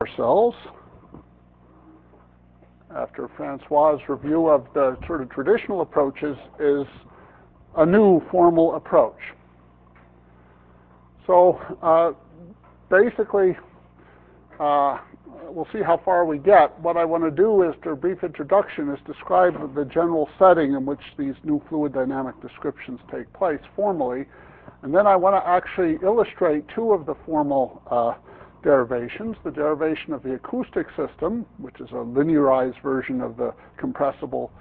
ourselves after Francois' review of the sort of traditional approaches is a new formal approach. So basically, we'll see how far we get. What I want to do is, to a brief introduction, is describe the general setting in which these new fluid dynamic descriptions take place formally. And then I want to actually illustrate two of the formal derivations, the derivation of the acoustic system, which is a linearized version of the compressible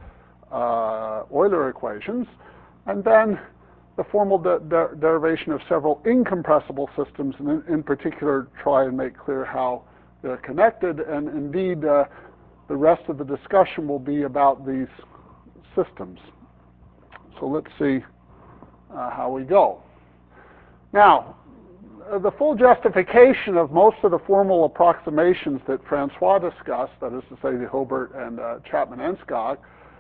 Euler equations, and then the formal derivation of several incompressible systems, and in particular try and make clear how they're connected. And indeed, the rest of the discussion will be about these systems. So let's see how we go. Now, the full justification of most of the formal approximations that Francois discussed, that is to say the Hilbert and Chapman-Enskog,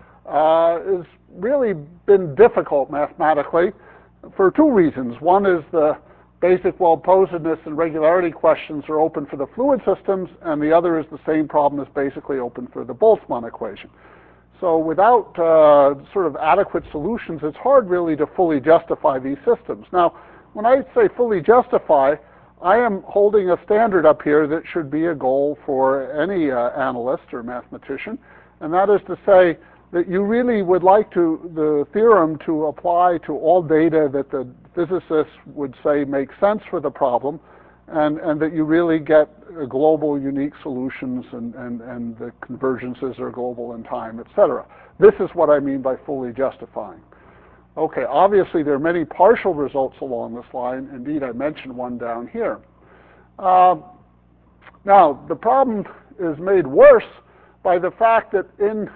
has really been difficult mathematically for two reasons. One is the basic well-posedness and regularity questions are open for the fluid systems, and the other is the same problem is basically open for the Boltzmann equation. So without sort of adequate solutions, it's hard really to fully justify these systems. Now, when I say fully justify, I am holding a standard up here that should be a goal for any analyst or mathematician, and that is to say that you really would like the theorem to apply to all data that the physicists would say makes sense for the problem, and that you really get global unique solutions and the convergences are global in time, etc. This is what I mean by fully justifying. Okay, obviously there are many partial results along this line. Indeed, I mentioned one down here. Now, the problem is made worse by the fact that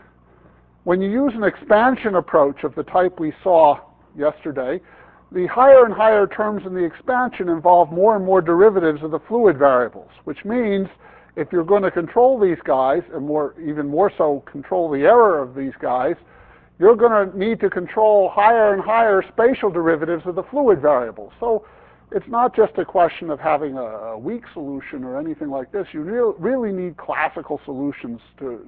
when you use an expansion approach of the type we saw yesterday, the higher and higher terms in the expansion involve more and more derivatives of the fluid variables, which means if you're going to control these guys, and even more so control the error of these guys, you're going to need to control higher and higher spatial derivatives of the fluid variables. So it's not just a question of having a weak solution or anything like this. You really need classical solutions to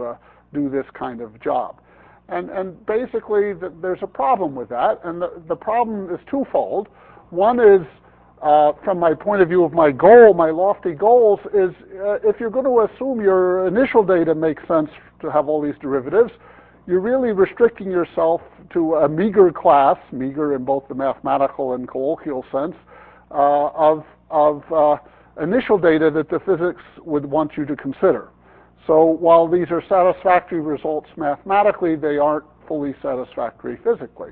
do this kind of job. And basically, there's a problem with that, and the problem is twofold. One is, from my point of view of my goal, my lofty goals, is if you're going to assume your initial data makes sense to have all these derivatives, you're really restricting yourself to a meager class, meager in both the mathematical and colloquial sense, of initial data that the physics would want you to consider. So while these are satisfactory results mathematically, they aren't fully satisfactory physically.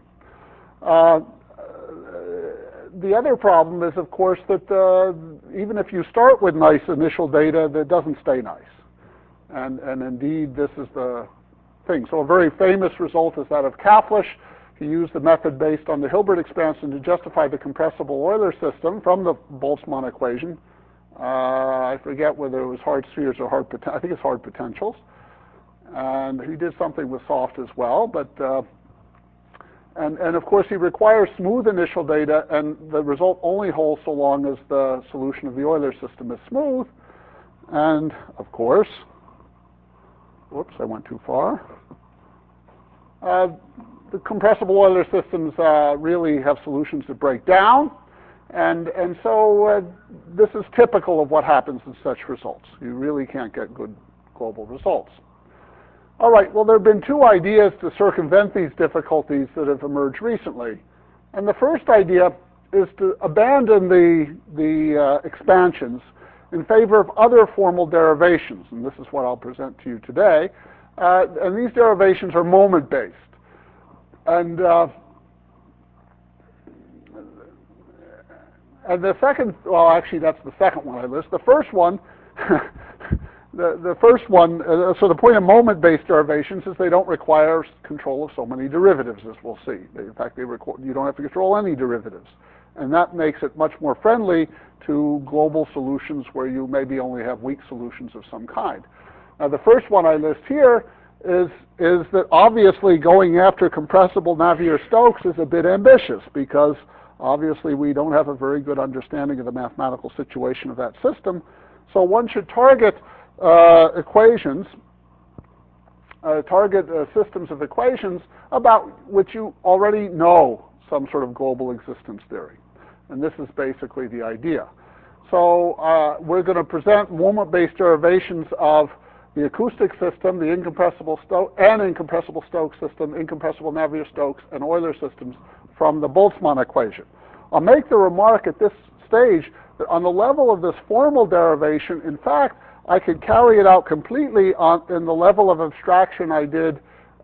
The other problem is, of course, that even if you start with nice initial data, that doesn't stay nice. And indeed, this is the thing. So a very famous result is that of Kaplish. He used the method based on the Hilbert expansion to justify the compressible Euler system from the Boltzmann equation. I forget whether it was hard spheres or I think it's hard potentials. And he did something with soft as well, but and of course he requires smooth initial data, and the result only holds so long as the solution of the Euler system is smooth. And of course, whoops, I went too far. The compressible Euler systems really have solutions that break down, and so this is typical of what happens in such results. You really can't get good global results. All right, well, there have been two ideas to circumvent these difficulties that have emerged recently. And the first idea is to abandon the expansions in favor of other formal derivations, and this is what I'll present to you today. And these derivations are moment-based. And the second, well, actually, that's the second one I list. The first one, the first one, so the point of moment-based derivations is they don't require control of so many derivatives, as we'll see. In fact, you don't have to control any derivatives. And that makes it much more friendly to global solutions where you maybe only have weak solutions of some kind. Now, the first one I list here is that obviously going after compressible Navier-Stokes is a bit ambitious, because obviously we don't have a very good understanding of the mathematical situation of that system, So one should target equations, systems of equations about which you already know some sort of global existence theory. And this is basically the idea. So we're going to present moment-based derivations of the acoustic system, the incompressible Stokes system, incompressible Navier-Stokes, and Euler systems from the Boltzmann equation. I'll make the remark at this stage that on the level of this formal derivation, in fact, I could carry it out completely in the level of abstraction I did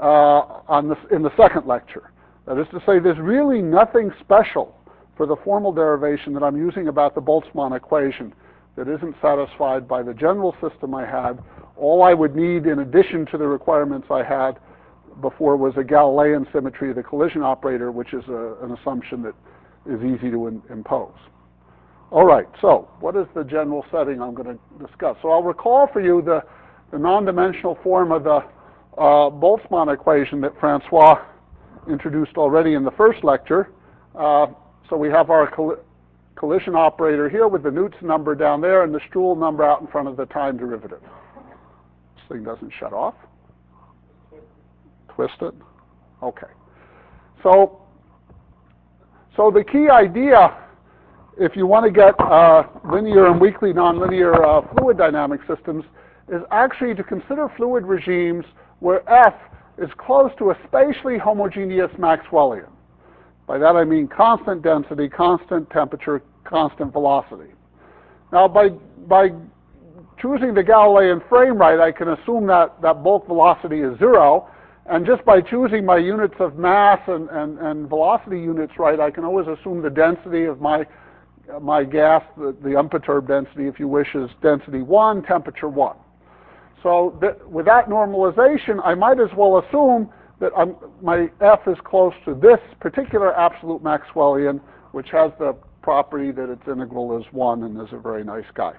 in the second lecture. That is to say, there's really nothing special for the formal derivation that I'm using about the Boltzmann equation that isn't satisfied by the general system I had. All I would need in addition to the requirements I had before was a Galilean symmetry of the collision operator, which is an assumption that is easy to impose. All right, so what is the general setting I'm going to discuss? So I'll recall for you the non-dimensional form of the Boltzmann equation that Francois introduced already in the first lecture. So we have our collision operator here with the Newt's number down there and the Struhl number out in front of the time derivative. This thing doesn't shut off. Twist it. Okay. So the key idea, if you want to get linear and weakly nonlinear fluid dynamic systems, is actually to consider fluid regimes where F is close to a spatially homogeneous Maxwellian. By that I mean constant density, constant temperature, constant velocity. Now by choosing the Galilean frame right, I can assume that bulk velocity is 0, and just by choosing my units of mass and velocity units right, I can always assume the density of my gas, the unperturbed density, if you wish, is density 1, temperature 1. So with that normalization, I might as well assume that my F is close to this particular absolute Maxwellian, which has the property that its integral is 1 and is a very nice guy.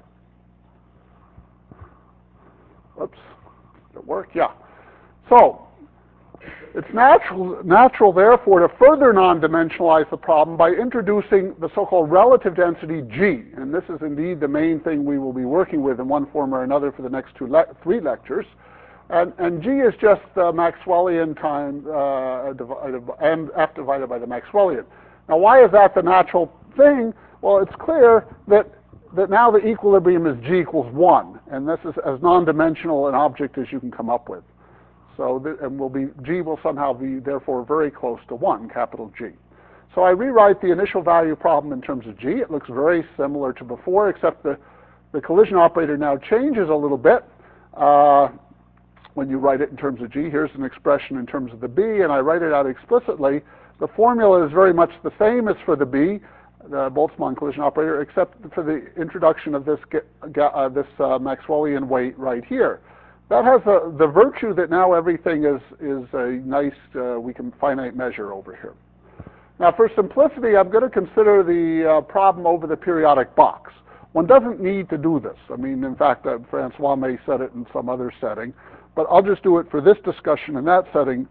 Oops, did it work? Yeah. So it's natural, therefore, to further non-dimensionalize the problem by introducing the so-called relative density G. And this is indeed the main thing we will be working with in one form or another for the next 3 lectures. And G is just the Maxwellian time and F divided by the Maxwellian. Now, why is that the natural thing? Well, it's clear that now the equilibrium is G equals 1, and this is as non-dimensional an object as you can come up with. So G will somehow be, therefore, very close to 1, capital G. So I rewrite the initial value problem in terms of G. It looks very similar to before, except the collision operator now changes a little bit. When you write it in terms of G, here's an expression in terms of the B, and I write it out explicitly. The formula is very much the same as for the B, the Boltzmann collision operator, except for the introduction of this Maxwellian weight right here. That has the virtue that now everything is a nice, we can finite measure over here. Now, for simplicity, I'm going to consider the problem over the periodic box. One doesn't need to do this. I mean, in fact, Francois may set it in some other setting, but I'll just do it for this discussion in that setting.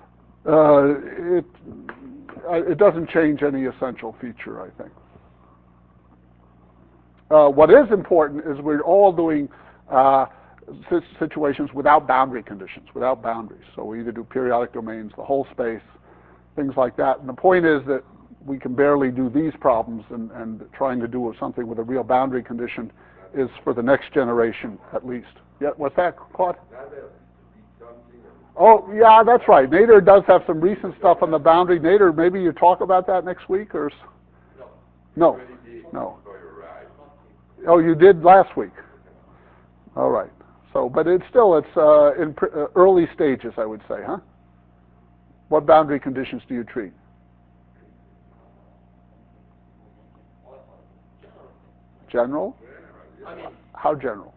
It doesn't change any essential feature, I think. What is important is we're all doing situations without boundary conditions, without boundaries. So we either do periodic domains, the whole space, things like that. And the point is that we can barely do these problems, and trying to do something with a real boundary condition is for the next generation at least. Yeah, what's that, Claude? Oh, yeah, that's right. Nader does have some recent stuff on the boundary. Nader, maybe you talk about that next week, or? No. No. Oh, you did last week. All right. So, but it's in early stages, I would say, huh? What boundary conditions do you treat? General? How general?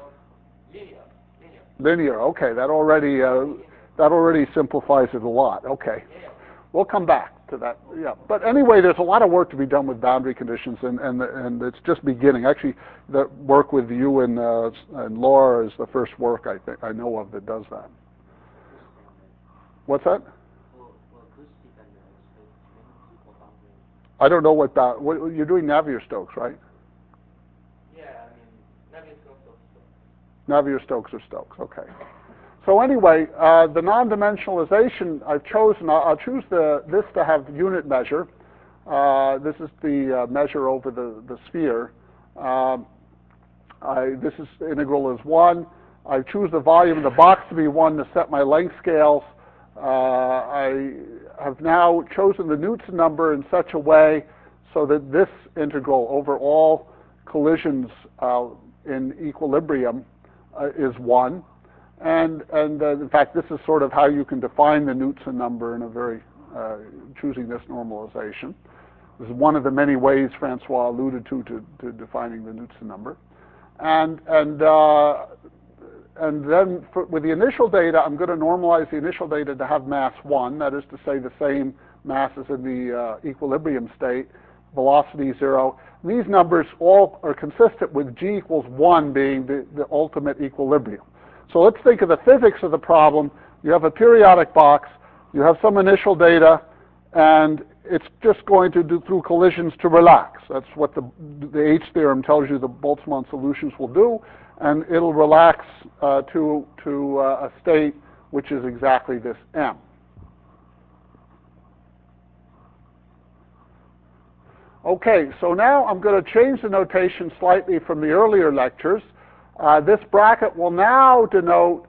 Linear. Okay, that already simplifies it a lot. Okay, we'll come back to that. Yeah, but anyway, there's a lot of work to be done with boundary conditions, and it's just beginning. Actually, the work with you and Laura is the first work I know of that does that. What's that? I don't know what you're doing. Navier-Stokes, right? Yeah, I mean Navier-Stokes. Navier-Stokes or Stokes, okay. So anyway, the non-dimensionalization I've chosen, I'll choose this to have unit measure. This is the measure over the sphere. This is integral is 1. I choose the volume of the box to be 1 to set my length scales. I have now chosen the Knudsen number in such a way so that this integral over all collisions in equilibrium is 1. And in fact, this is sort of how you can define the Knudsen number in a very, choosing this normalization. This is one of the many ways Francois alluded to defining the Knudsen number. And then with the initial data, I'm going to normalize the initial data to have mass 1, that is to say the same mass as in the equilibrium state, velocity 0. These numbers all are consistent with g equals 1 being the ultimate equilibrium. So let's think of the physics of the problem. You have a periodic box, you have some initial data, and it's just going to do through collisions to relax. That's what the H theorem tells you the Boltzmann solutions will do, and it'll relax to a state which is exactly this M. Okay, so now I'm going to change the notation slightly from the earlier lectures. This bracket will now denote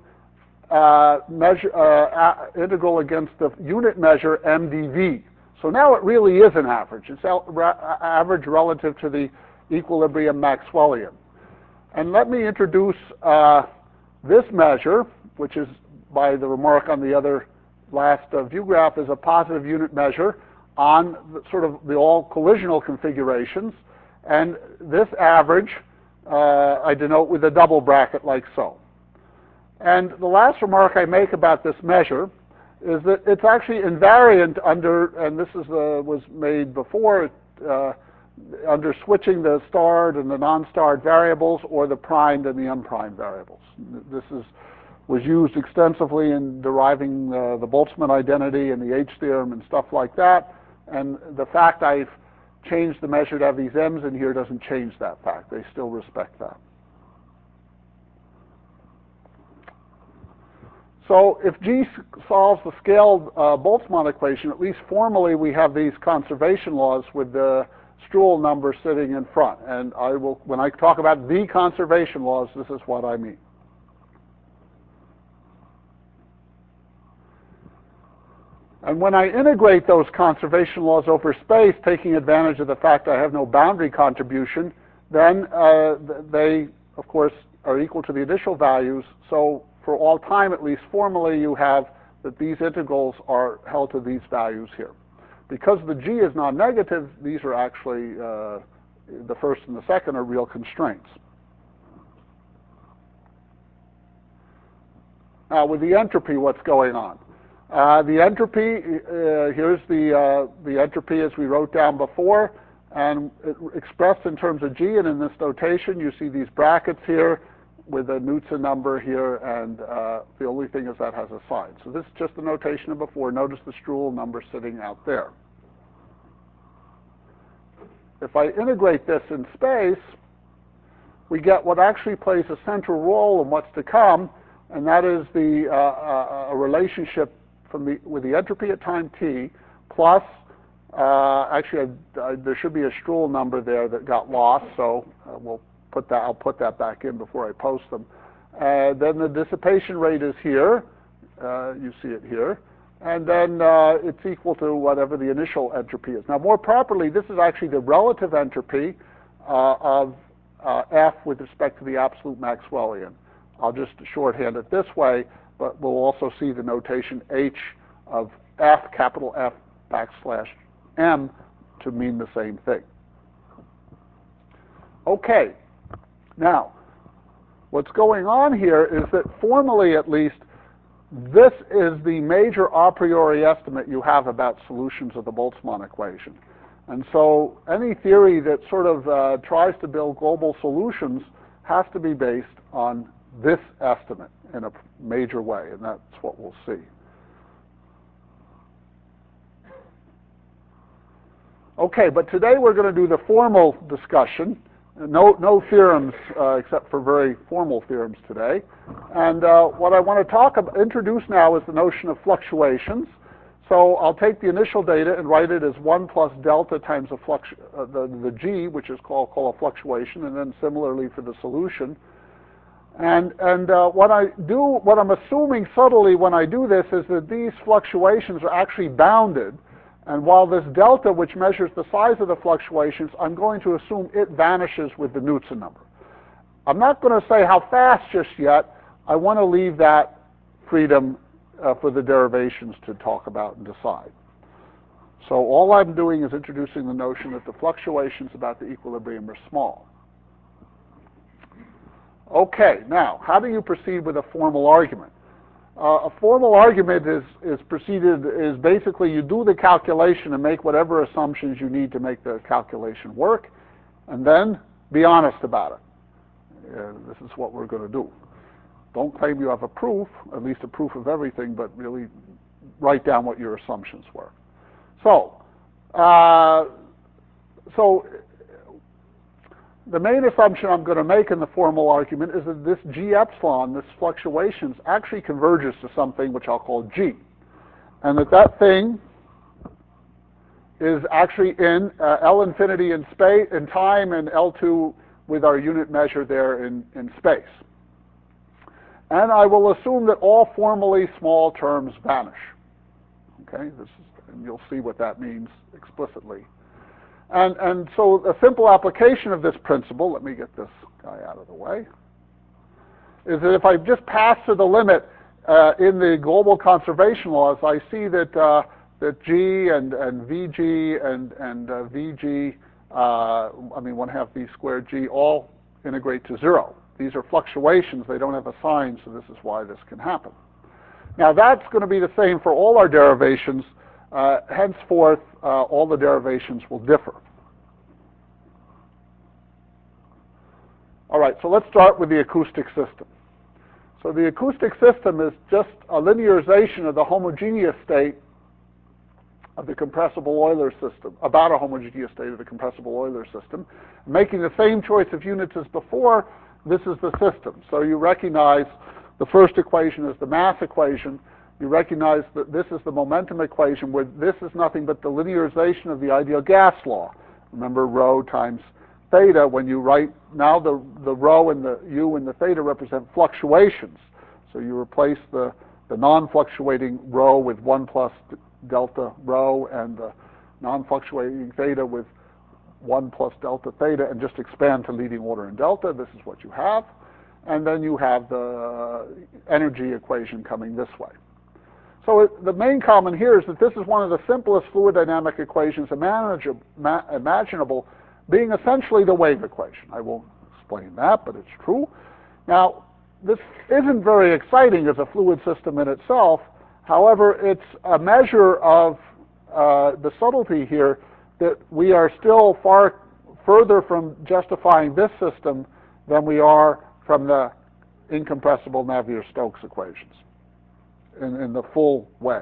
integral against the unit measure mdv. So now it really is an average. It's average relative to the equilibrium Maxwellian. And let me introduce this measure, which is, by the remark on the other last view graph, is a positive unit measure on sort of the all collisional configurations. And this average I denote with a double bracket like so. And the last remark I make about this measure is that it's actually invariant under, and this is was made before, under switching the starred and the non-starred variables or the primed and the unprimed variables. This was used extensively in deriving the Boltzmann identity and the H theorem and stuff like that. And the fact I've changed the measure to have these m's in here doesn't change that fact. They still respect that. So if G solves the scaled Boltzmann equation, at least formally we have these conservation laws with the Struhl number sitting in front. And I will, when I talk about the conservation laws, this is what I mean. And when I integrate those conservation laws over space, taking advantage of the fact I have no boundary contribution, then they, of course, are equal to the initial values. So for all time, at least formally, you have that these integrals are held to these values here. Because the G is non-negative, these are actually, the first and the second are real constraints. Now, with the entropy, what's going on? The entropy, here's the entropy as we wrote down before, and expressed in terms of G, and in this notation, you see these brackets here with a Knudsen number here, and the only thing is that has a sign. So this is just the notation of before. Notice the Struhl number sitting out there. If I integrate this in space, we get what actually plays a central role in what's to come, and that is the a relationship with the entropy at time t plus, actually there should be a Struhl number there that got lost, so I'll put that back in before I post them. Then the dissipation rate is here, you see it here, and then it's equal to whatever the initial entropy is. Now more properly, this is actually the relative entropy of F with respect to the absolute Maxwellian. I'll just shorthand it this way, but we'll also see the notation H of F, capital F backslash M, to mean the same thing. Okay, now, what's going on here is that formally at least, this is the major a priori estimate you have about solutions of the Boltzmann equation. And so any theory that sort of tries to build global solutions has to be based on this estimate in a major way, and that's what we'll see. Okay, but today we're going to do the formal discussion, No theorems except for very formal theorems today. And what I want to introduce now is the notion of fluctuations. So I'll take the initial data and write it as 1 plus delta times the g, which is called a fluctuation, and then similarly for the solution. And what I'm assuming subtly when I do this is that these fluctuations are actually bounded. And while this delta, which measures the size of the fluctuations, I'm going to assume it vanishes with the Knudsen number. I'm not going to say how fast just yet. I want to leave that freedom for the derivations to talk about and decide. So all I'm doing is introducing the notion that the fluctuations about the equilibrium are small. Okay, now, how do you proceed with a formal argument? A formal argument is basically you do the calculation and make whatever assumptions you need to make the calculation work, and then be honest about it. This is what we're going to do. Don't claim you have a proof, at least a proof of everything, but really write down what your assumptions were. So the main assumption I'm going to make in the formal argument is that this G epsilon, this fluctuations, actually converges to something which I'll call G. And that thing is actually in L infinity in space, in time, and L2 with our unit measure there in space. And I will assume that all formally small terms vanish. Okay, and you'll see what that means explicitly. And so a simple application of this principle, let me get this guy out of the way, is that if I just pass to the limit in the global conservation laws, I see that G and VG and VG, I mean 1/2 V squared G, all integrate to 0. These are fluctuations. They don't have a sign, so this is why this can happen. Now that's going to be the same for all our derivations. Henceforth, all the derivations will differ. All right, so let's start with the acoustic system. So the acoustic system is just a linearization of the homogeneous state of the compressible Euler system, about a homogeneous state of the compressible Euler system. Making the same choice of units as before, this is the system. So you recognize the first equation is the mass equation. You recognize that this is the momentum equation, where this is nothing but the linearization of the ideal gas law. Remember, rho times theta. When you write, now the rho and the u and the theta represent fluctuations. So you replace the non-fluctuating rho with 1 plus delta rho, and the non-fluctuating theta with 1 plus delta theta, and just expand to leading order in delta. This is what you have. And then you have the energy equation coming this way. So the main common here is that this is one of the simplest fluid dynamic equations imaginable, being essentially the wave equation. I won't explain that, but it's true. Now, this isn't very exciting as a fluid system in itself. However, it's a measure of the subtlety here that we are still far further from justifying this system than we are from the incompressible Navier-Stokes equations in the full way.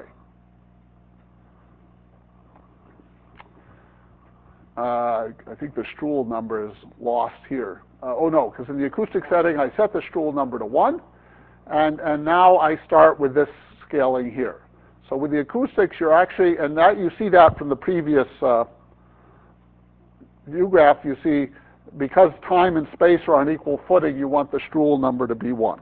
I think the Struhl number is lost here. Oh no, because in the acoustic setting I set the Struhl number to 1, and now I start with this scaling here. So with the acoustics, you're actually, and that you see that from the previous view graph, you see because time and space are on equal footing, you want the Struhl number to be 1.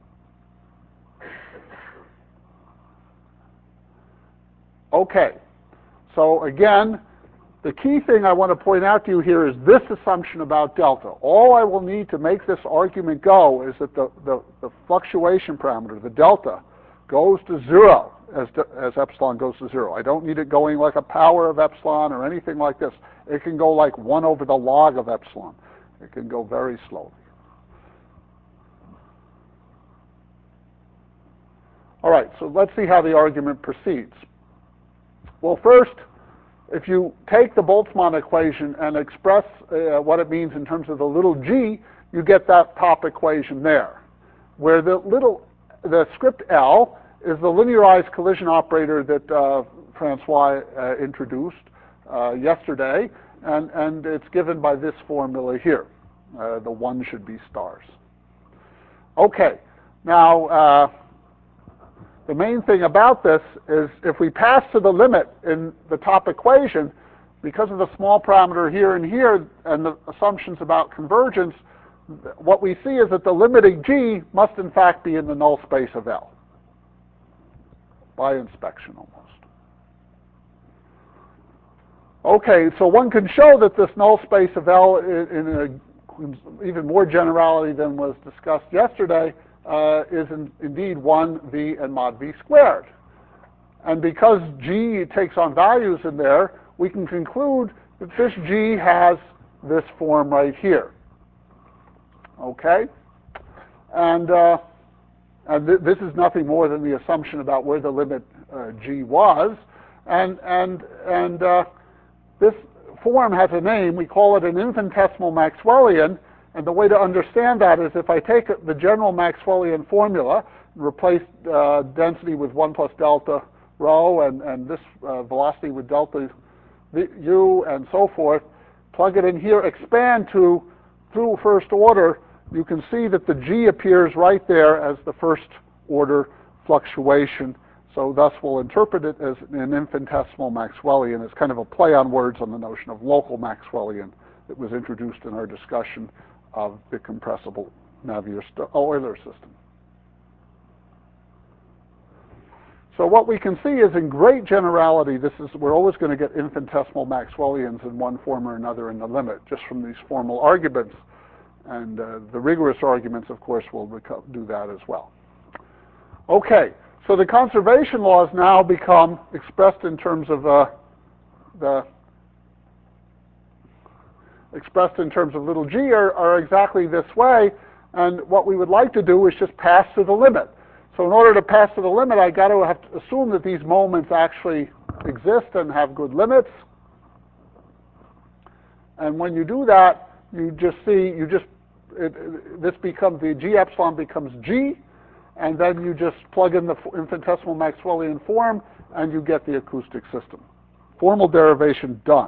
Okay, so again, the key thing I want to point out to you here is this assumption about delta. All I will need to make this argument go is that the fluctuation parameter, the delta, goes to 0 as epsilon goes to 0. I don't need it going like a power of epsilon or anything like this. It can go like 1 over the log of epsilon. It can go very slowly. All right, so let's see how the argument proceeds. Well, first, if you take the Boltzmann equation and express what it means in terms of the little g, you get that top equation there, where the script L is the linearized collision operator that Francois introduced yesterday, and it's given by this formula here. The 1 should be stars. Okay, now the main thing about this is if we pass to the limit in the top equation, because of the small parameter here and here and the assumptions about convergence, what we see is that the limiting G must in fact be in the null space of L, by inspection almost. Okay, so one can show that this null space of L in even more generality than was discussed yesterday is indeed 1 V and mod V squared. And because G takes on values in there, we can conclude that this G has this form right here. Okay? And this is nothing more than the assumption about where the limit G was. And this form has a name. We call it an infinitesimal Maxwellian. And the way to understand that is if I take the general Maxwellian formula and replace density with 1 plus delta rho and this velocity with delta u and so forth, plug it in here, expand through first order, you can see that the G appears right there as the first order fluctuation. So thus we'll interpret it as an infinitesimal Maxwellian. It's kind of a play on words on the notion of local Maxwellian that was introduced in our discussion of the compressible Navier-Euler system. So what we can see is in great generality, we're always going to get infinitesimal Maxwellians in one form or another in the limit, just from these formal arguments. And the rigorous arguments, of course, will do that as well. Okay, so the conservation laws now become expressed in terms of little g are exactly this way. And what we would like to do is just pass to the limit. So in order to pass to the limit, I got to have to assume that these moments actually exist and have good limits. And when you do that, you just see, this becomes, the G epsilon becomes G, and then you just plug in the infinitesimal Maxwellian form, and you get the acoustic system. Formal derivation done.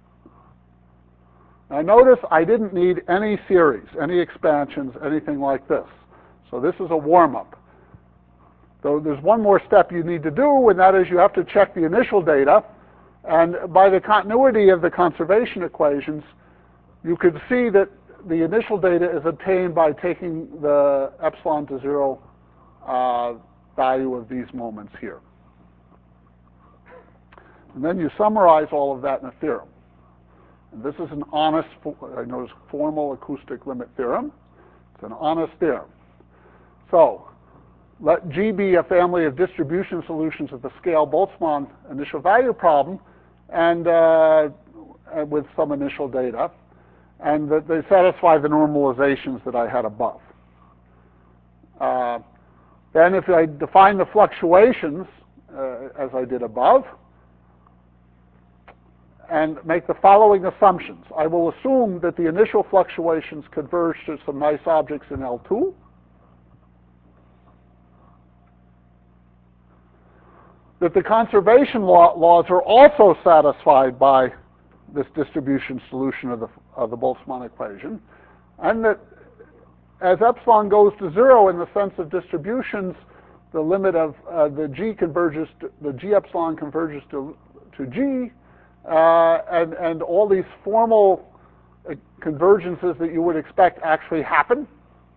Now notice I didn't need any series, any expansions, anything like this. So this is a warm-up. So there's one more step you need to do, and that is you have to check the initial data. And by the continuity of the conservation equations, you could see that the initial data is obtained by taking the epsilon to 0 value of these moments here. And then you summarize all of that in a theorem. And this is an honest, I notice, formal acoustic limit theorem. It's an honest theorem. So let G be a family of distribution solutions of the scale Boltzmann initial value problem, and with some initial data, and that they satisfy the normalizations that I had above. Then if I define the fluctuations as I did above, and make the following assumptions. I will assume that the initial fluctuations converge to some nice objects in L2. That the conservation laws are also satisfied by this distribution solution of the Boltzmann equation, and that as epsilon goes to 0 in the sense of distributions, the limit of the G epsilon converges to G, and all these formal convergences that you would expect actually happen.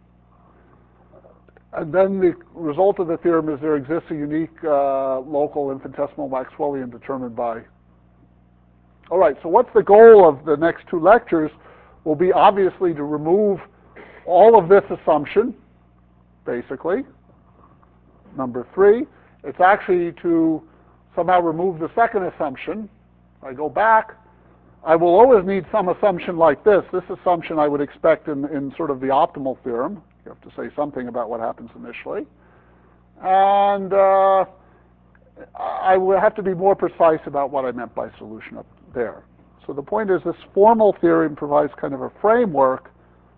And then the result of the theorem is there exists a unique local infinitesimal Maxwellian determined by. All right, so what's the goal of the next two lectures? Will be obviously to remove all of this assumption, basically. Number 3, it's actually to somehow remove the second assumption. I go back, I will always need some assumption like this. This assumption I would expect in sort of the optimal theorem. You have to say something about what happens initially. And I will have to be more precise about what I meant by solution up there. So the point is this formal theorem provides kind of a framework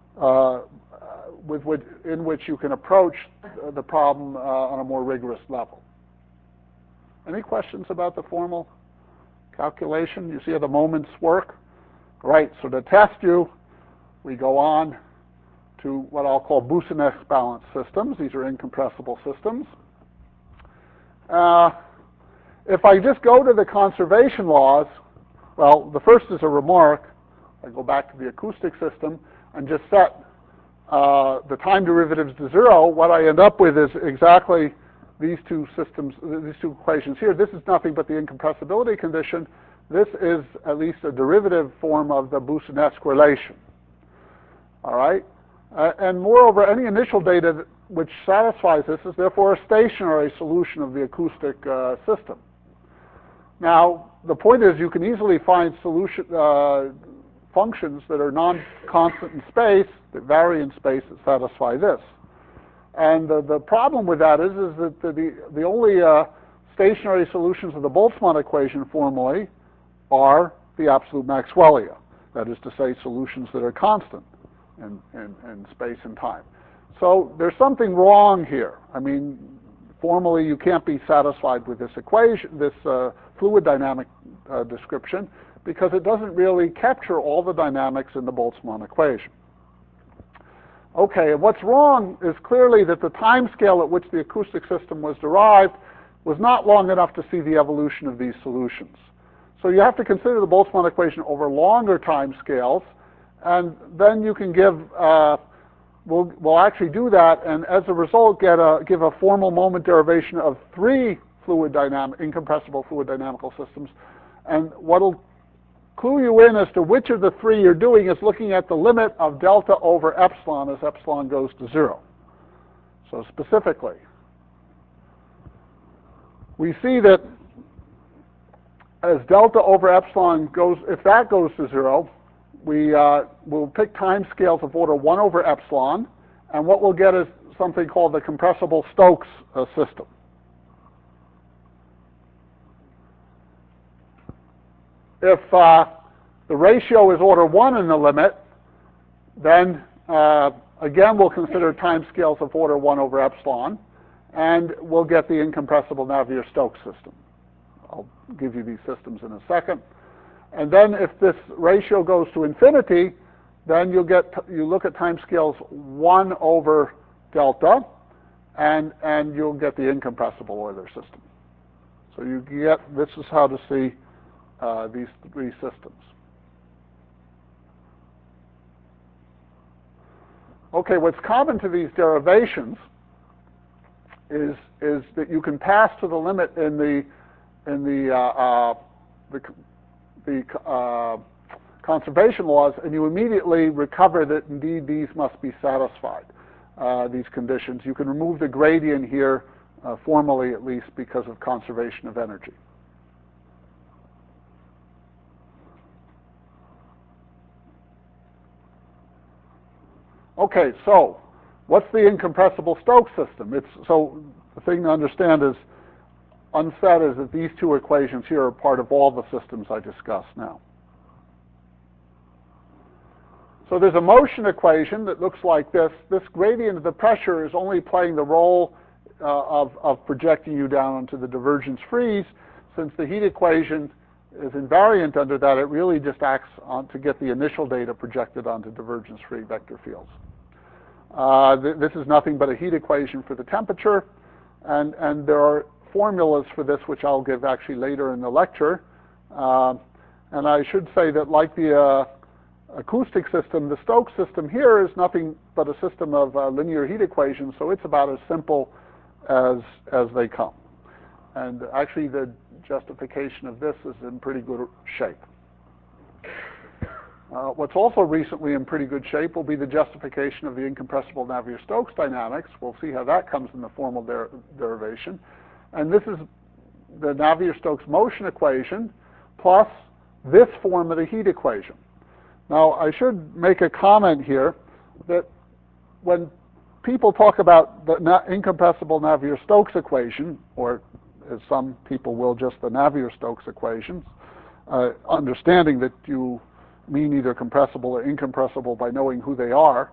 in which you can approach the problem on a more rigorous level. Any questions about the formal calculation? You see how the moments work? Right, so to test you, we go on to what I'll call Boussinesq balanced systems. These are incompressible systems. If I just go to the conservation laws, well, the first is a remark. I go back to the acoustic system and just set the time derivatives to 0. What I end up with is exactly these two systems, these two equations here. This is nothing but the incompressibility condition. This is at least a derivative form of the Boussinesq relation. All right? And moreover, any initial data which satisfies this is therefore a stationary solution of the acoustic system. Now, the point is you can easily find solution functions that are non-constant in space, that vary in space, that satisfy this. And the problem with that is that the only stationary solutions of the Boltzmann equation formally are the absolute Maxwellia. That is to say, solutions that are constant in space and time. So there's something wrong here. I mean, formally, you can't be satisfied with this equation, this fluid dynamic description, because it doesn't really capture all the dynamics in the Boltzmann equation. Okay, and what's wrong is clearly that the time scale at which the acoustic system was derived was not long enough to see the evolution of these solutions. So you have to consider the Boltzmann equation over longer time scales, and then you can give, we'll actually do that, and as a result give a formal moment derivation of 3 incompressible fluid dynamical systems. And what'll clue you in as to which of the 3 you're doing is looking at the limit of delta over epsilon as epsilon goes to 0. So specifically, we see that as delta over epsilon goes, if that goes to 0, we'll pick time scales of order 1 over epsilon, and what we'll get is something called the compressible Stokes system. If the ratio is order 1 in the limit, then again we'll consider time scales of order 1 over epsilon, and we'll get the incompressible Navier-Stokes system. I'll give you these systems in a second. And then if this ratio goes to infinity, then you look at time scales 1 over delta, and you'll get the incompressible Euler system. So you get, this is how to see these 3 systems. Okay, what's common to these derivations is that you can pass to the limit in the conservation laws, and you immediately recover that indeed these must be satisfied, these conditions. You can remove the gradient here, formally at least, because of conservation of energy. Okay, so what's the incompressible Stokes system? So the thing to understand is, unsaid is that these 2 equations here are part of all the systems I discussed now. So there's a motion equation that looks like this. This gradient of the pressure is only playing the role of projecting you down onto the divergence freeze. Since the heat equation is invariant under that, it really just acts on to get the initial data projected onto divergence-free vector fields. This is nothing but a heat equation for the temperature, and there are formulas for this which I'll give actually later in the lecture. And I should say that like the acoustic system, the Stokes system here is nothing but a system of linear heat equations, so it's about as simple as they come. And actually the justification of this is in pretty good shape. What's also recently in pretty good shape will be the justification of the incompressible Navier-Stokes dynamics. We'll see how that comes in the formal derivation. And this is the Navier-Stokes motion equation plus this form of the heat equation. Now, I should make a comment here that when people talk about the incompressible Navier-Stokes equation, or as some people will, just the Navier-Stokes equations, understanding that you mean either compressible or incompressible by knowing who they are,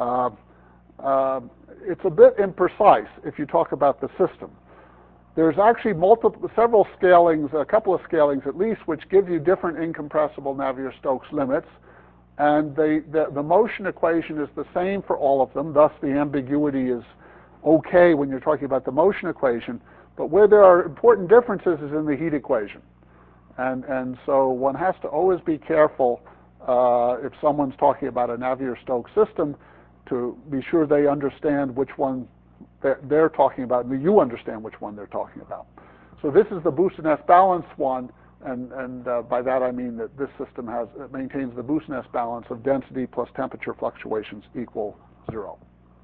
it's a bit imprecise if you talk about the system. There's actually several scalings, a couple of scalings at least, which give you different incompressible Navier-Stokes limits. And the motion equation is the same for all of them, thus the ambiguity is okay when you're talking about the motion equation. But where there are important differences is in the heat equation. And so one has to always be careful if someone's talking about a Navier-Stokes system to be sure they understand which one they're talking about, and you understand which one they're talking about. So this is the Boussinesq balance one, and by that I mean that this system maintains the Boussinesq balance of density plus temperature fluctuations equal 0.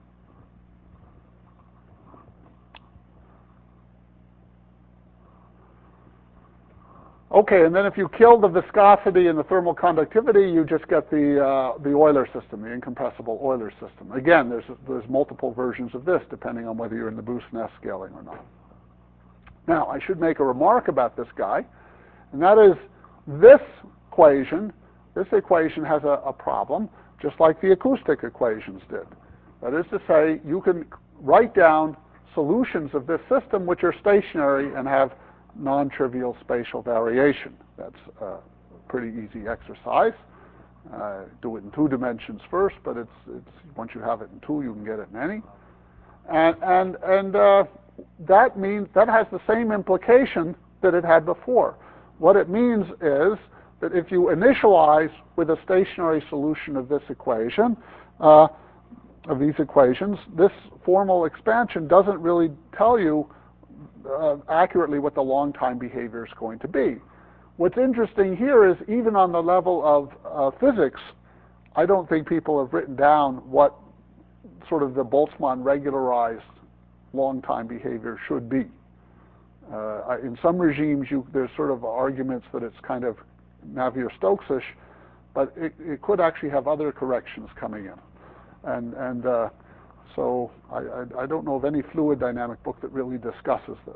Okay, and then if you kill the viscosity and the thermal conductivity, you just get the Euler system, the incompressible Euler system. Again, there's multiple versions of this depending on whether you're in the Boussinesq scaling or not. Now, I should make a remark about this guy, and that is this equation has a problem, just like the acoustic equations did. That is to say, you can write down solutions of this system which are stationary and have non-trivial spatial variation. That's a pretty easy exercise. Do it in 2 dimensions first, but it's once you have it in 2, you can get it in any. And that means that has the same implication that it had before. What it means is that if you initialize with a stationary solution of this equation, of these equations, this formal expansion doesn't really tell you accurately what the long-time behavior is going to be. What's interesting here is even on the level of physics, I don't think people have written down what sort of the Boltzmann regularized long-time behavior should be. In some regimes, there's sort of arguments that it's kind of Navier-Stokesish, but it could actually have other corrections coming in. So I don't know of any fluid dynamic book that really discusses this.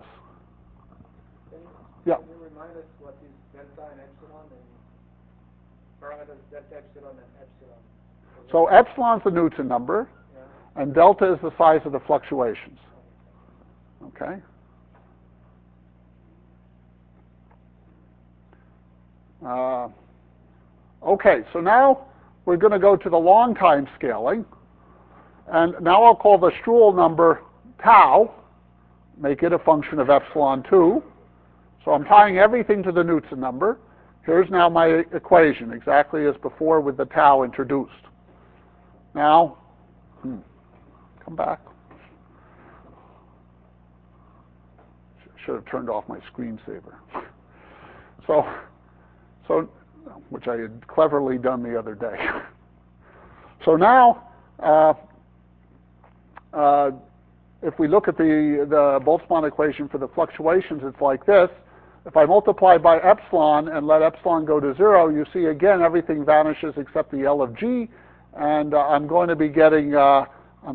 Can you remind us what is delta and epsilon and parameters delta, epsilon, and epsilon? So epsilon's the Newton number, yeah, and delta is the size of the fluctuations. Okay? Okay, so now we're going to go to the long time scaling. And now I'll call the Struhl number tau, make it a function of epsilon 2. So I'm tying everything to the Newton number. Here's now my equation, exactly as before with the tau introduced. Now, come back. Should have turned off my screensaver. So, which I had cleverly done the other day. So now, if we look at the Boltzmann equation for the fluctuations, it's like this. If I multiply by epsilon and let epsilon go to 0, you see again everything vanishes except the L of G, and I'm going to be getting the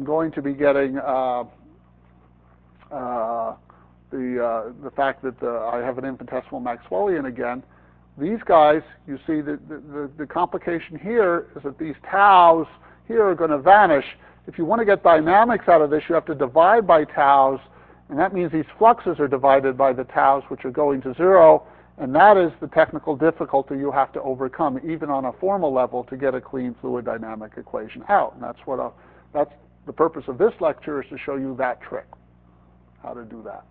fact that I have an infinitesimal Maxwellian again. These guys, you see the complication here is that these taus here are going to vanish. If you want to get dynamics out of this, you have to divide by taus, and that means these fluxes are divided by the taus, which are going to 0, and that is the technical difficulty you have to overcome, even on a formal level, to get a clean fluid dynamic equation out. And that's the purpose of this lecture, is to show you that trick, how to do that.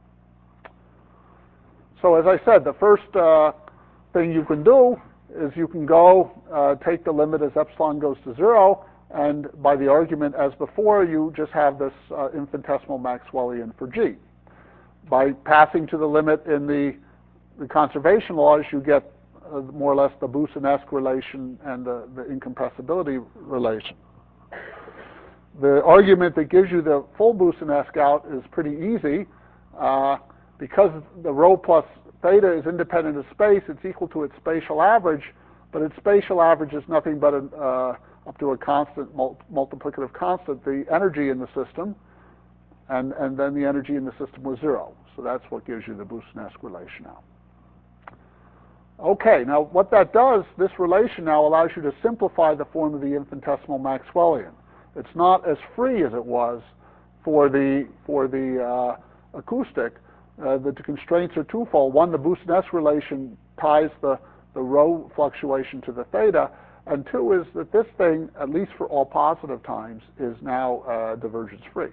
So as I said, the first thing you can do is you can go take the limit as epsilon goes to 0, and by the argument as before, you just have this infinitesimal Maxwellian for G. By passing to the limit in the conservation laws, you get more or less the Boussinesq relation and the incompressibility relation. The argument that gives you the full Boussinesq out is pretty easy. Because the rho plus theta is independent of space, it's equal to its spatial average, but its spatial average is nothing but up to a constant, multiplicative constant, the energy in the system, and then the energy in the system was 0. So that's what gives you the Boussinesq relation now. Okay, now what that does, this relation now allows you to simplify the form of the infinitesimal Maxwellian. It's not as free as it was for the acoustic. The constraints are twofold. One, the Boussinesq relation ties the rho fluctuation to the theta, And 2 is that this thing, at least for all positive times, is now divergence free.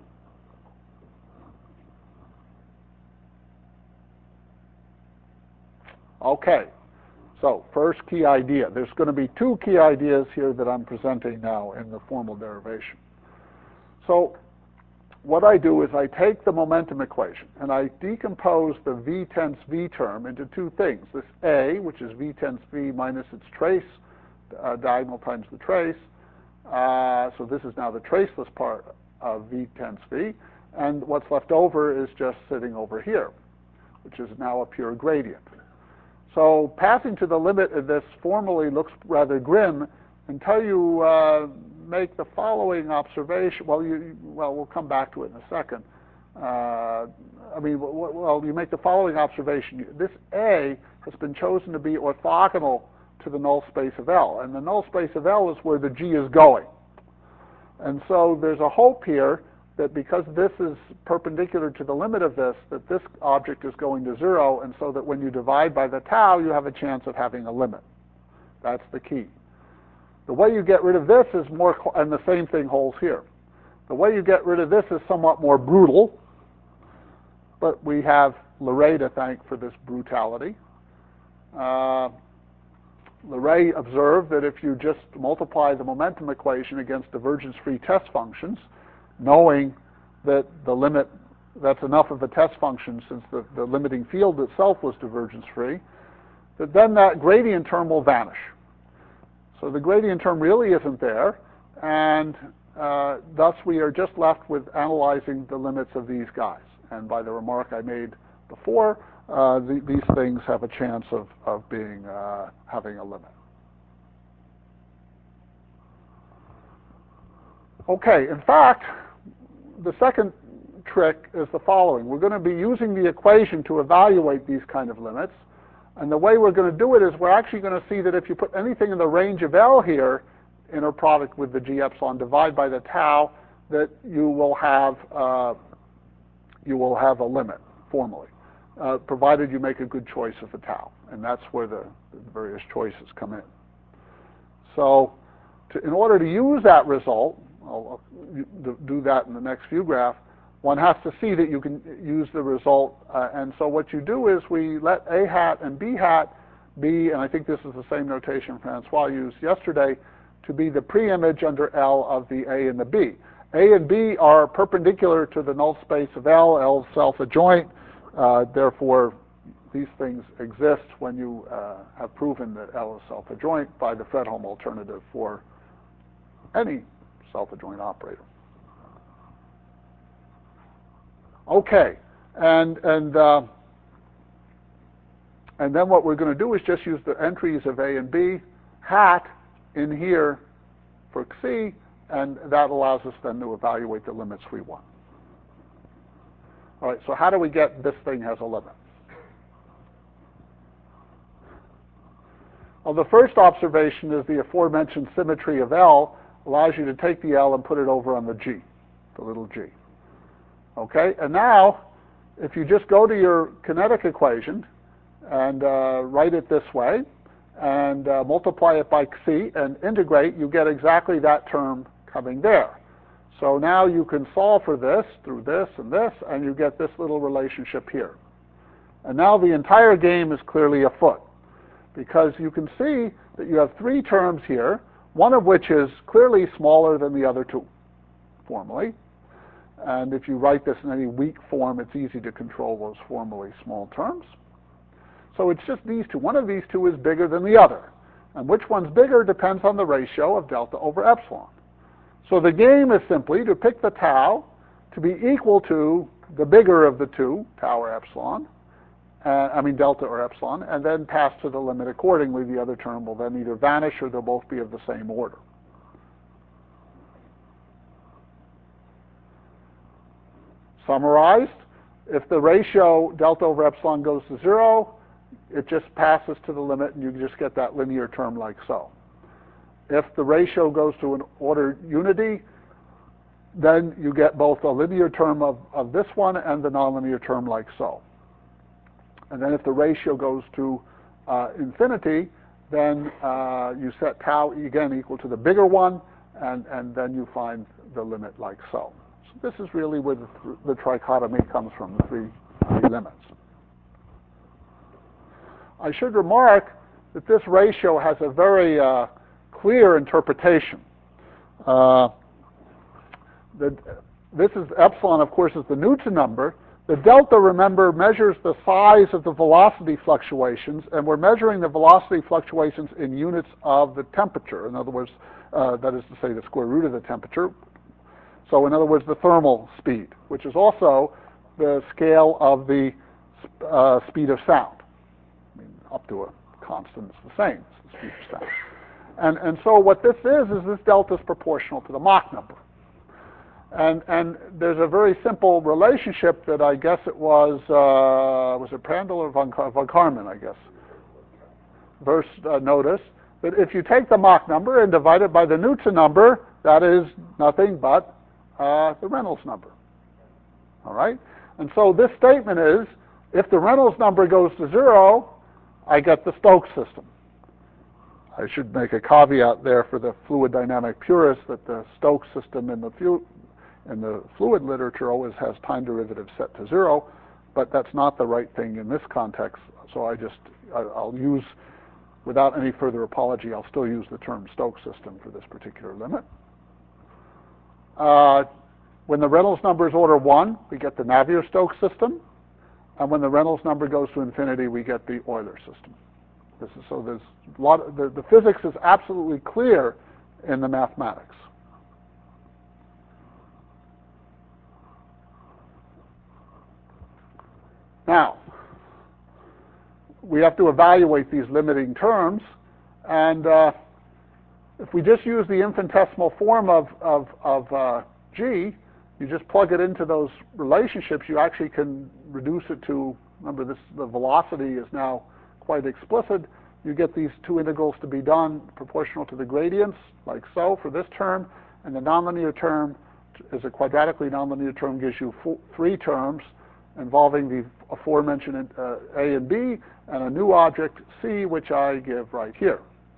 Okay, so first key idea. There's going to be 2 key ideas here that I'm presenting now in the formal derivation. So what I do is I take the momentum equation and I decompose the v tens v term into 2 things. This A, which is v tens v minus its trace, diagonal times the trace. So this is now the traceless part of v tens v. And what's left over is just sitting over here, which is now a pure gradient. So passing to the limit of this formally looks rather grim until you make the following observation. Well, we'll come back to it in a second. You make the following observation. This A has been chosen to be orthogonal to the null space of L, and the null space of L is where the G is going. And so there's a hope here that because this is perpendicular to the limit of this, that this object is going to 0, and so that when you divide by the tau, you have a chance of having a limit. That's the key. The way you get rid of this is more, and the same thing holds here. The way you get rid of this is somewhat more brutal, but we have Leray to thank for this brutality. Leray observed that if you just multiply the momentum equation against divergence-free test functions, knowing that the limit, that's enough of a test function since the limiting field itself was divergence-free, that then that gradient term will vanish. So the gradient term really isn't there, and thus we are just left with analyzing the limits of these guys. And by the remark I made before, these things have a chance of having a limit. Okay, in fact, the second trick is the following. We're going to be using the equation to evaluate these kind of limits. And the way we're going to do it is we're actually going to see that if you put anything in the range of L here, inner product with the G epsilon, divide by the tau, that you will have a limit formally, provided you make a good choice of the tau. And that's where the various choices come in. So in order to use that result, I'll do that in the next few graphs, one has to see that you can use the result. And so what you do is we let A hat and B hat be, and I think this is the same notation Francois used yesterday, to be the preimage under L of the A and the B. A and B are perpendicular to the null space of L. L is self-adjoint. Therefore, these things exist when you have proven that L is self-adjoint by the Fredholm alternative for any self-adjoint operator. Okay, and then what we're going to do is just use the entries of A and B hat in here for Xi, and that allows us then to evaluate the limits we want. All right, so how do we get this thing has a limit? Well, the first observation is the aforementioned symmetry of L allows you to take the L and put it over on the G, the little g. Okay, and now if you just go to your kinetic equation and write it this way and multiply it by Xi and integrate, you get exactly that term coming there. So now you can solve for this through this, and you get this little relationship here. And now the entire game is clearly afoot, because you can see that you have 3 terms here, one of which is clearly smaller than the other 2, formally. And if you write this in any weak form, it's easy to control those formally small terms. So it's just these 2. One of these 2 is bigger than the other. And which one's bigger depends on the ratio of delta over epsilon. So the game is simply to pick the tau to be equal to the bigger of the 2, tau or epsilon, delta or epsilon, and then pass to the limit accordingly. The other term will then either vanish or they'll both be of the same order. Summarized, if the ratio delta over epsilon goes to 0, it just passes to the limit and you just get that linear term like so. If the ratio goes to an order unity, then you get both a linear term of this one and the nonlinear term like so. And then if the ratio goes to infinity, then you set tau again equal to the bigger one, and then you find the limit like so. So this is really where the trichotomy comes from, the three limits. I should remark that this ratio has a very clear interpretation. This is epsilon, of course, is the Newton number. The delta, remember, measures the size of the velocity fluctuations, and we're measuring the velocity fluctuations in units of the temperature. In other words, that is to say the square root of the temperature. So in other words, the thermal speed, which is also the scale of the speed of sound. I mean, up to a constant, it's the same as the speed of sound. And so what this is this delta is proportional to the Mach number. And there's a very simple relationship that I guess it was it Prandtl or von Karman, I guess. First, notice that if you take the Mach number and divide it by the Newton number, that is nothing but the Reynolds number. All right? And so this statement is, if the Reynolds number goes to 0, I get the Stokes system. I should make a caveat there for the fluid dynamic purists that the Stokes system in the fluid literature always has time derivatives set to 0, but that's not the right thing in this context. So I'll use, without any further apology, I'll still use the term Stokes system for this particular limit. When the Reynolds number is order 1, we get the Navier-Stokes system, and when the Reynolds number goes to infinity, we get the Euler system. So there's a lot. The physics is absolutely clear in the mathematics. Now, we have to evaluate these limiting terms, and if we just use the infinitesimal form of G, you just plug it into those relationships, you actually can reduce it to, remember the velocity is now quite explicit. You get these two integrals to be done proportional to the gradients, like so, for this term, and the nonlinear term is a quadratically nonlinear term, gives you 3 terms involving the aforementioned A and B, and a new object, C, which I give right here.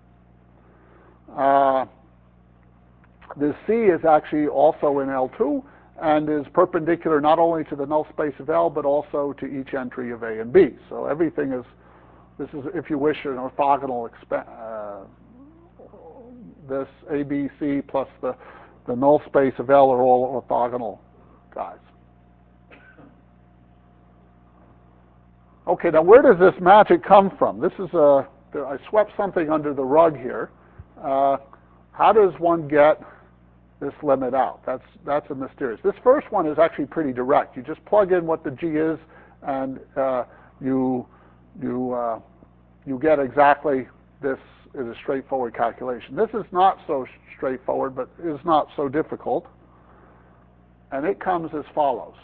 This C is actually also in L2, and is perpendicular not only to the null space of L, but also to each entry of A and B. So everything is, this is, if you wish, an orthogonal, this A, B, C plus the null space of L are all orthogonal guys. Okay, now where does this magic come from? This is I swept something under the rug here. How does one get this limit out? That's a mysterious. This first one is actually pretty direct. You just plug in what the G is, and you get exactly this is a straightforward calculation. This is not so straightforward, but is not so difficult. And it comes as follows.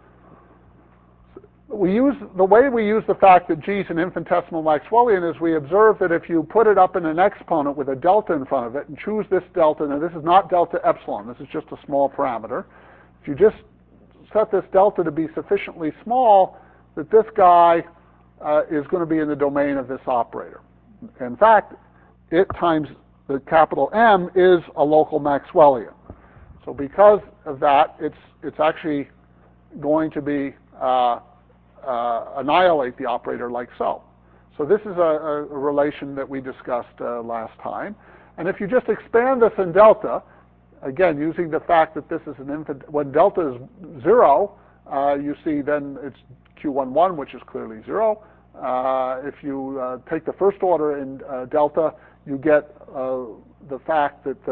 The way we use the fact that G is an infinitesimal Maxwellian is we observe that if you put it up in an exponent with a delta in front of it and choose this delta, now this is not delta epsilon, this is just a small parameter. If you just set this delta to be sufficiently small, that this guy is going to be in the domain of this operator. In fact, it times the capital M is a local Maxwellian. So because of that, it's actually going to be annihilate the operator like so. So this is a relation that we discussed last time. And if you just expand this in delta, again, using the fact that this is when delta is 0, you see then it's Q11, which is clearly 0. If you take the first order in delta, you get the fact that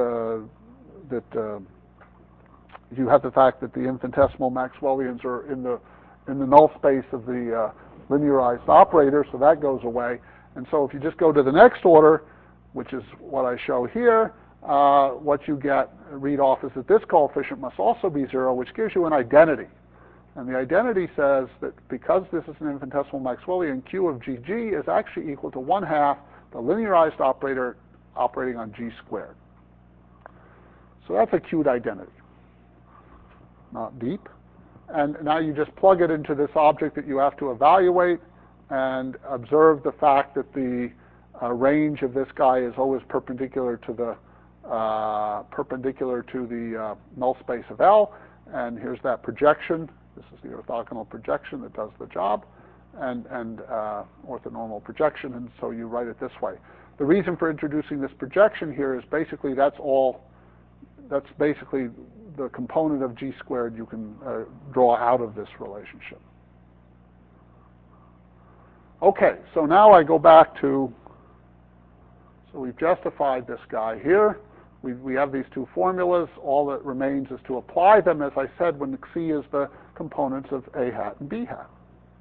you have the fact that the infinitesimal Maxwellians are in the null space of the linearized operator, so that goes away. And so if you just go to the next order, which is what I show here, what you read off is that this coefficient must also be 0, which gives you an identity. And the identity says that because this is an infinitesimal Maxwellian, Q of GG is actually equal to 1/2 the linearized operator operating on G squared. So that's a Q'd identity. Not deep. And now you just plug it into this object that you have to evaluate and observe the fact that the range of this guy is always perpendicular to the null space of L, and here's that projection. This is the orthogonal projection that does the job, and orthonormal projection, and so you write it this way. The reason for introducing this projection here is basically that's basically the component of G squared you can draw out of this relationship. Okay, so now I go back to, so we've justified this guy here. We have these two formulas. All that remains is to apply them, as I said, when C is the components of A hat and B hat.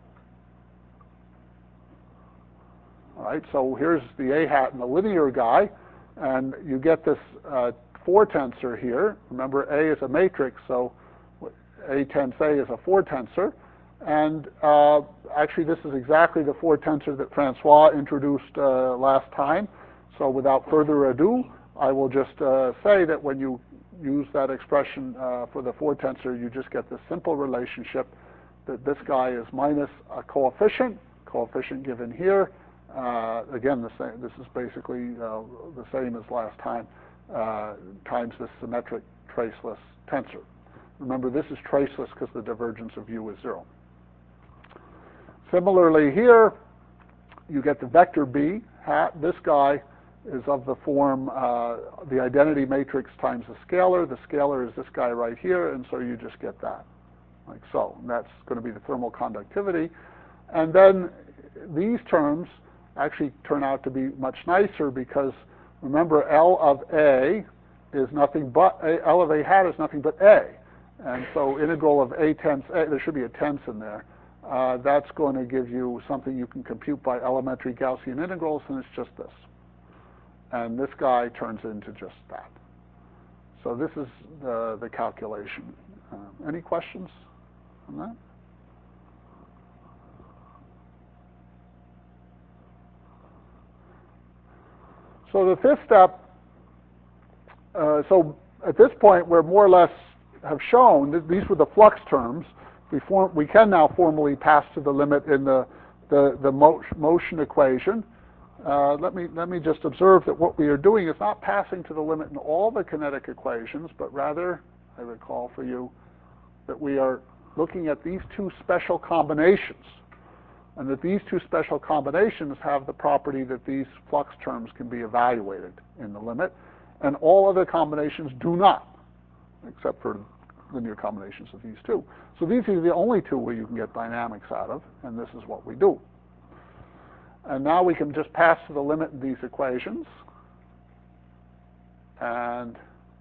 All right, so here's the A hat and the linear guy, and you get this 4 tensor here. Remember, A is a matrix, so A tens A is a 4 tensor. And actually, this is exactly the 4 tensor that Francois introduced last time. So without further ado, I will just say that when you use that expression for the 4 tensor, you just get this simple relationship that this guy is minus a coefficient given here. Again, the same. This is basically the same as last time, times this symmetric traceless tensor. Remember, this is traceless because the divergence of u is 0. Similarly here, you get the vector B hat. This guy is of the form, the identity matrix times the scalar. The scalar is this guy right here, and so you just get that, like so. And that's going to be the thermal conductivity. And then these terms actually turn out to be much nicer because, remember, L of A is nothing but, L of A hat is nothing but A. And so integral of A tens A, there should be a tense in there. That's going to give you something you can compute by elementary Gaussian integrals, and it's just this. And this guy turns into just that. So this is the calculation. Any questions on that? So the fifth step, so at this point we're more or less have shown that these were the flux terms. We can now formally pass to the limit in the motion equation. Let me just observe that what we are doing is not passing to the limit in all the kinetic equations, but rather, I recall for you, that we are looking at these two special combinations, and that these two special combinations have the property that these flux terms can be evaluated in the limit, and all other combinations do not, except for linear combinations of these two. So these are the only two where you can get dynamics out of, and this is what we do. And now we can just pass to the limit in these equations. And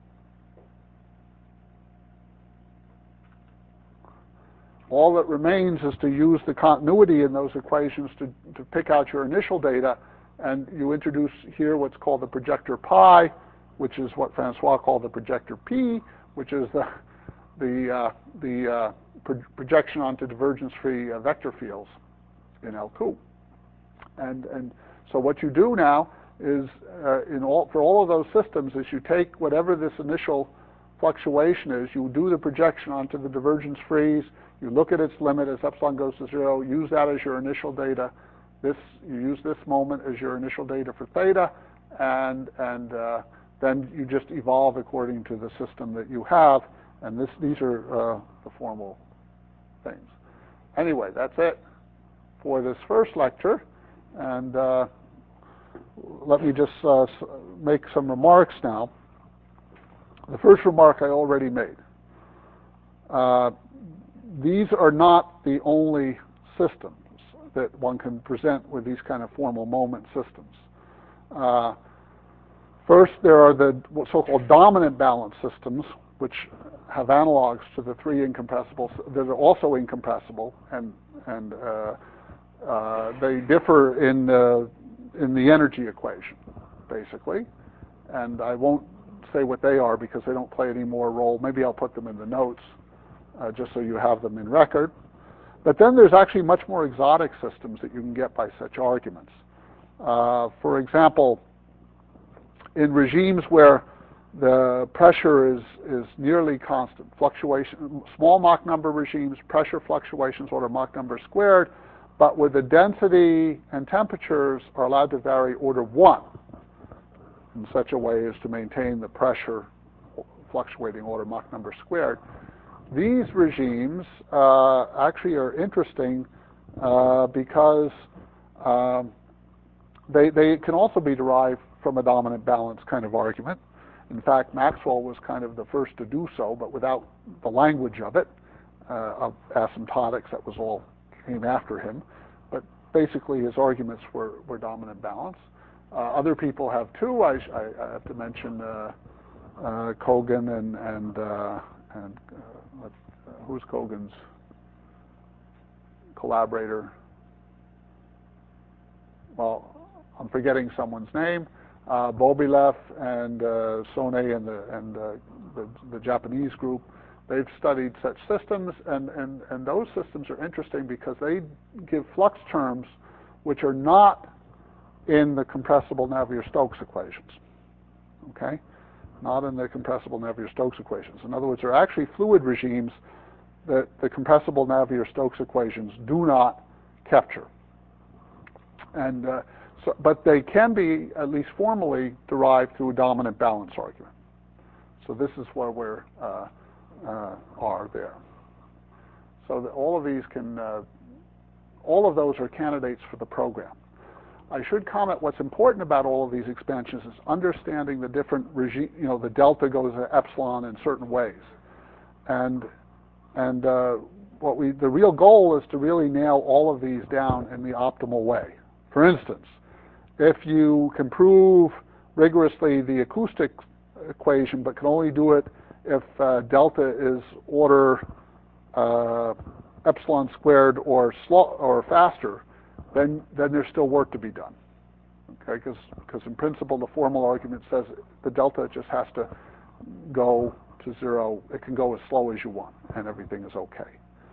all that remains is to use the continuity in those equations to pick out your initial data. And you introduce here what's called the projector pi, which is what Francois called the projector P, which is the projection onto divergence-free vector fields in L2. And so what you do now is, for all of those systems, is you take whatever this initial fluctuation is, you do the projection onto the divergence freeze, you look at its limit as epsilon goes to 0, use that as your initial data. You use this moment as your initial data for theta, and then you just evolve according to the system that you have, and these are the formal things. Anyway, that's it for this first lecture. And let me just make some remarks now. The first remark I already made. These are not the only systems that one can present with these kind of formal moment systems. First, there are the so-called dominant balance systems, which have analogs to the 3 incompressibles that are also incompressible, and they differ in the energy equation, basically. And I won't say what they are because they don't play any more role. Maybe I'll put them in the notes just so you have them in record. But then there's actually much more exotic systems that you can get by such arguments. For example, in regimes where the pressure is nearly constant, fluctuation, small Mach number regimes, pressure fluctuations order Mach number squared, but with the density and temperatures are allowed to vary order 1 in such a way as to maintain the pressure fluctuating order Mach number squared. These regimes actually are interesting because they can also be derived from a dominant balance kind of argument. In fact, Maxwell was kind of the first to do so, but without the language of it, of asymptotics. That was all came after him. But basically, his arguments were dominant balance. Other people have too. I have to mention Kogan and who's Kogan's collaborator? Well, I'm forgetting someone's name. Bobilev and Sone and the Japanese group, they've studied such systems, and those systems are interesting because they give flux terms which are not in the compressible Navier-Stokes equations. Okay? Not in the compressible Navier-Stokes equations. In other words, they're actually fluid regimes that the compressible Navier-Stokes equations do not capture. And but they can be, at least formally, derived through a dominant balance argument. So this is where we are there. So all of these can, all of those are candidates for the program. I should comment what's important about all of these expansions is understanding the different regime. You know, the delta goes to epsilon in certain ways, and the real goal is to really nail all of these down in the optimal way. For instance, if you can prove rigorously the acoustic equation, but can only do it if delta is order epsilon squared or faster, then there's still work to be done. Okay, because in principle the formal argument says the delta just has to go to 0. It can go as slow as you want, and everything is okay.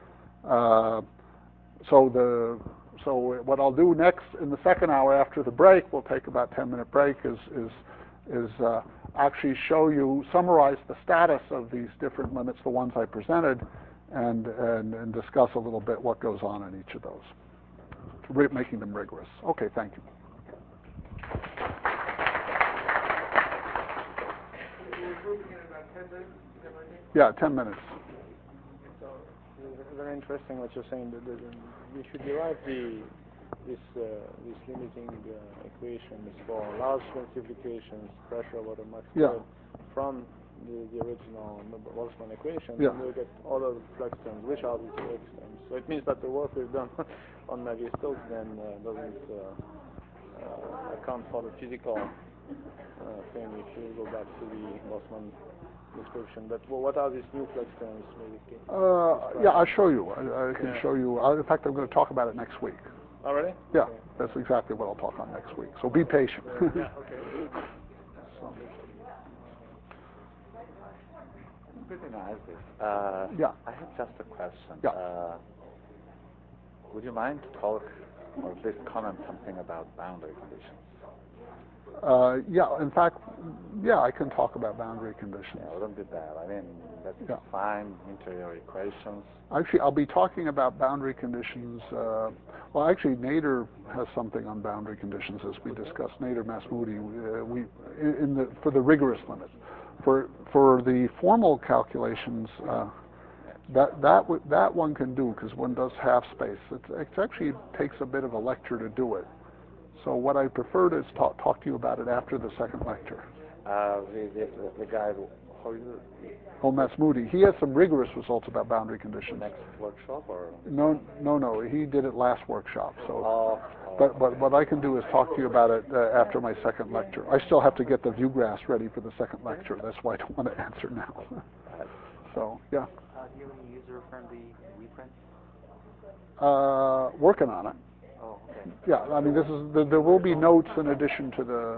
So what I'll do next in the second hour after the break, we'll take about 10-minute break, is actually summarize the status of these different limits, the ones I presented, and discuss a little bit what goes on in each of those, making them rigorous. Okay, thank you. Yeah, 10 minutes. So, very interesting what you're saying. We should derive these limiting equations for large densifications, pressure, water, Mach squared, from the original Boltzmann equation, and we'll get all of the flux terms, which are these flux terms. So it means that the work we've done on Navier-Stokes then doesn't account for the physical thing if you go back to the Boltzmann description. But what are these new flux terms, basically? Yeah, I'll show you. I can show you. In fact, I'm going to talk about it next week. Already? Yeah, okay. That's exactly what I'll talk on next week. So be patient. Yeah, okay. Pretty nice. Yeah. I have just a question. Yeah. Would you mind to talk, or at least comment something about boundary conditions? Yeah, in fact, yeah, I can talk about boundary conditions. Yeah, wouldn't be bad. I mean, let's define interior equations. Actually, I'll be talking about boundary conditions. Well, actually, Nader has something on boundary conditions, as we discussed. Nader Masmoudi, for the rigorous limit. For the formal calculations, that one can do because one does half space. It actually takes a bit of a lecture to do it. So what I prefer is talk to you about it after the second lecture. The guy, Masmoudi, he has some rigorous results about boundary conditions. Next workshop or? No, he did it last workshop. So, but what I can do is talk to you about it after my second lecture. I still have to get the view graphs ready for the second lecture. That's why I don't want to answer now. So, yeah. Do you have any user-friendly reprints? Working on it. Oh, okay. Yeah, I mean, there will be notes in addition to the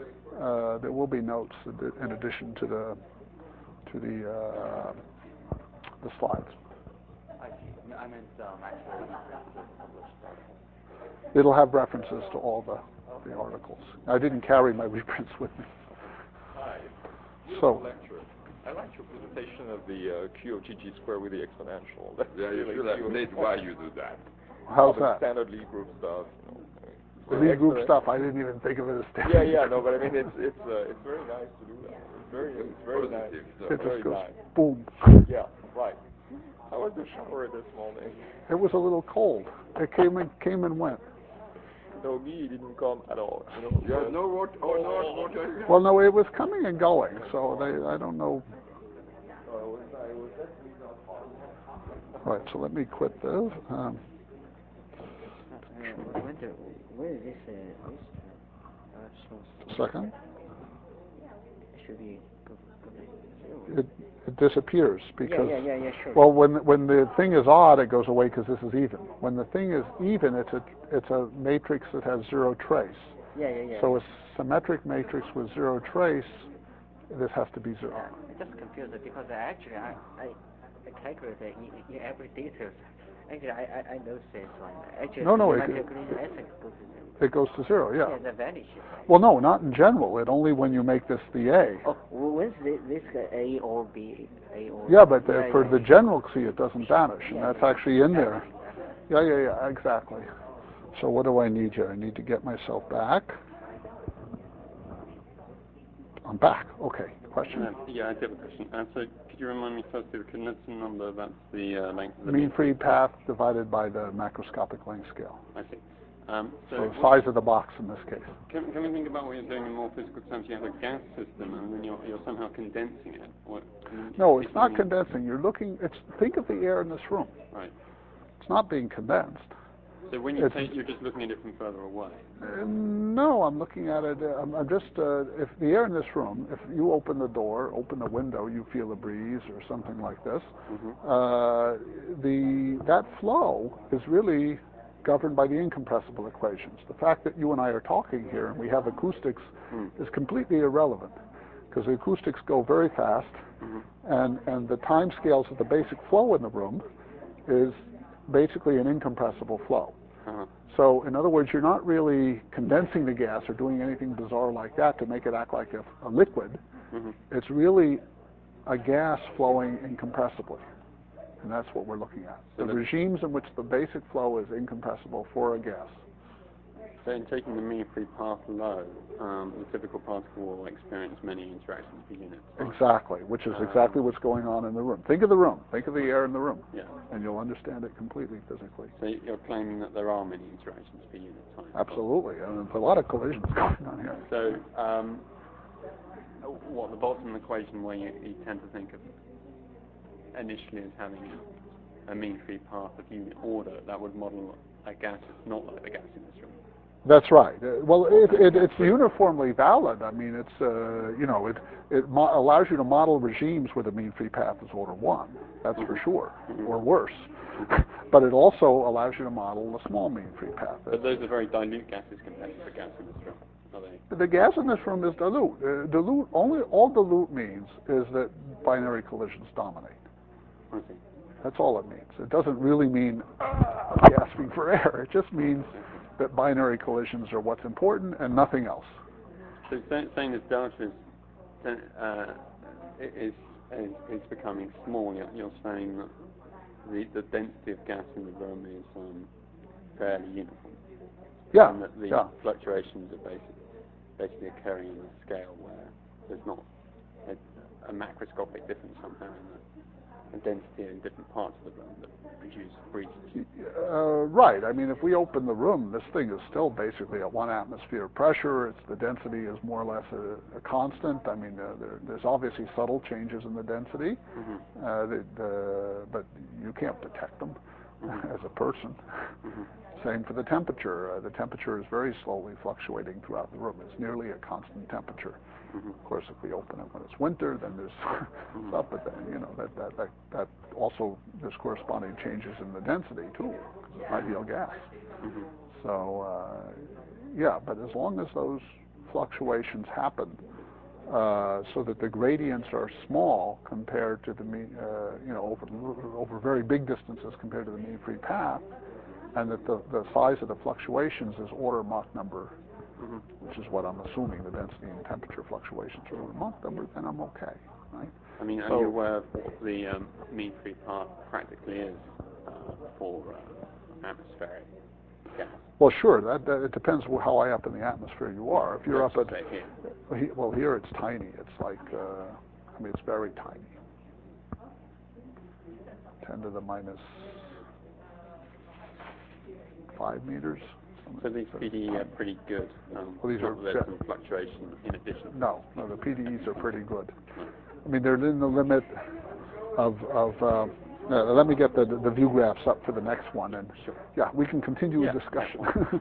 slides. I see. I meant actual published articles. It'll have references to all the articles. I didn't carry my reprints with me. Hi. So. Lecture. I liked your presentation of the Q of GG squared with the exponential. Yeah, you should have said why you do that. How's the that? standard Lie group stuff. The Lie group stuff, I didn't even think of it as standard. Yeah, no, but I mean, it's very nice to do that. It's very nice. It just goes nice. boom. Yeah, right. How was the shower this morning? It was a little cold. It came and went. No, me, it didn't come at all. You have no water. Oh, no water. Well, no, it was coming and going, so I don't know. No, it was definitely not hot. Right, so let me quit this. Where is this? Second. It should be. It disappears because Yeah, sure. well, when the thing is odd, it goes away because this is even. When the thing is even, it's a matrix that has zero trace. Yeah. So a symmetric matrix with zero trace, this has to be zero. I'm just confused because actually I calculated in every detail. Actually, I noticed this one. Actually, No, my it calculation essence goes to zero. It goes to zero, yeah. Yeah, the vanishes. Well, no, not in general. It only when you make this the A. Oh, when's this A or B? Yeah, but for the general C, it doesn't vanish, and that's actually in there. Exactly. Yeah, exactly. So what do I need here? I need to get myself back. I'm back. Okay. Question? Yeah, I do have a question. So could you remind me first of the Knudsen number? That's the length of the mean free path divided by the macroscopic length scale. I see. So the size of the box in this case. Can we think about what you're doing in more physical terms? You have a gas system, and then you're somehow condensing it. No, it's not condensing. Think of the air in this room. Right. It's not being condensed. So when you're just looking at it from further away. No, I'm looking at it. I'm just if the air in this room, if you open the door, open the window, you feel a breeze or something like this. Mm-hmm. That flow is really governed by the incompressible equations. The fact that you and I are talking here and we have acoustics is completely irrelevant because the acoustics go very fast, and the time scales of the basic flow in the room is basically an incompressible flow. So, in other words, you're not really condensing the gas or doing anything bizarre like that to make it act like a liquid. It's really a gas flowing incompressibly. And that's what we're looking at. The regimes in which the basic flow is incompressible for a gas. So in taking the mean free path low, the typical particle will experience many interactions per unit. Exactly, which is exactly what's going on in the room. Think of the room. Think of the air in the room. Yeah. And you'll understand it completely physically. So you're claiming that there are many interactions per unit time. Absolutely. And there's a lot of collisions going on here. So the Boltzmann equation where you tend to think of initially as having a mean free path of unit order, that would model a gas that's not like the gas in this room. That's right. Well, it's uniformly valid. I mean, it's it allows you to model regimes where the mean free path is order 1. That's for sure, or worse. But it also allows you to model the small mean free path. But those are very dilute gases compared to the gas in this room, are they? The gas in this room is dilute. All dilute means is that binary collisions dominate. I see. That's all it means. It doesn't really mean gasping for air. It just means that binary collisions are what's important and nothing else. So saying this delta is becoming small, you're saying that the density of gas in the room is fairly uniform. Yeah. And that the fluctuations are basically occurring on a scale where there's not a macroscopic difference somehow in the density in different parts of the room that produce breezes. Right. I mean, if we open the room, this thing is still basically at 1 atmosphere pressure. The density is more or less a constant. I mean, there's obviously subtle changes in the density, but you can't detect them as a person. Same for the temperature. The temperature is very slowly fluctuating throughout the room. It's nearly a constant temperature. Of course, if we open it when it's winter, then there's stuff, but then, that also, there's corresponding changes in the density, too, because it's an ideal gas. So, but as long as those fluctuations happen, so that the gradients are small compared to the mean, over very big distances compared to the mean free path, and that the size of the fluctuations is order Mach number, which is what I'm assuming the density and temperature fluctuations are order Mach number, then I'm okay, right? I mean, are you aware of what the mean free path practically is for atmospheric Well, sure. That it depends how high up in the atmosphere you are. If you're up at, well, here it's tiny. It's like, I mean, it's very tiny. 10 to the minus 5 meters. So these PDE are pretty good. Well, these are there's some fluctuation in addition. No, the PDEs are pretty good. I mean, they're in the limit of let me get the view graphs up for the next one, and yeah, we can continue the discussion.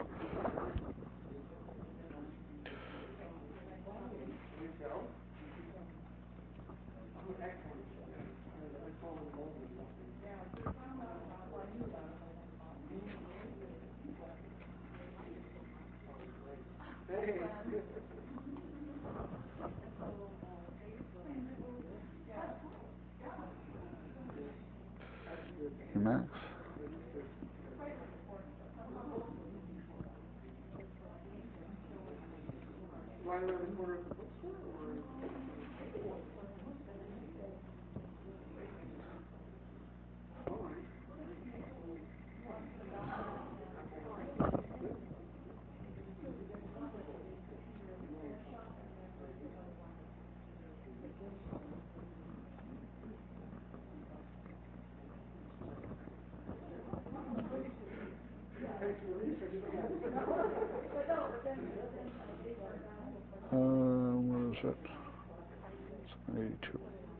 Max. Where is it? 782.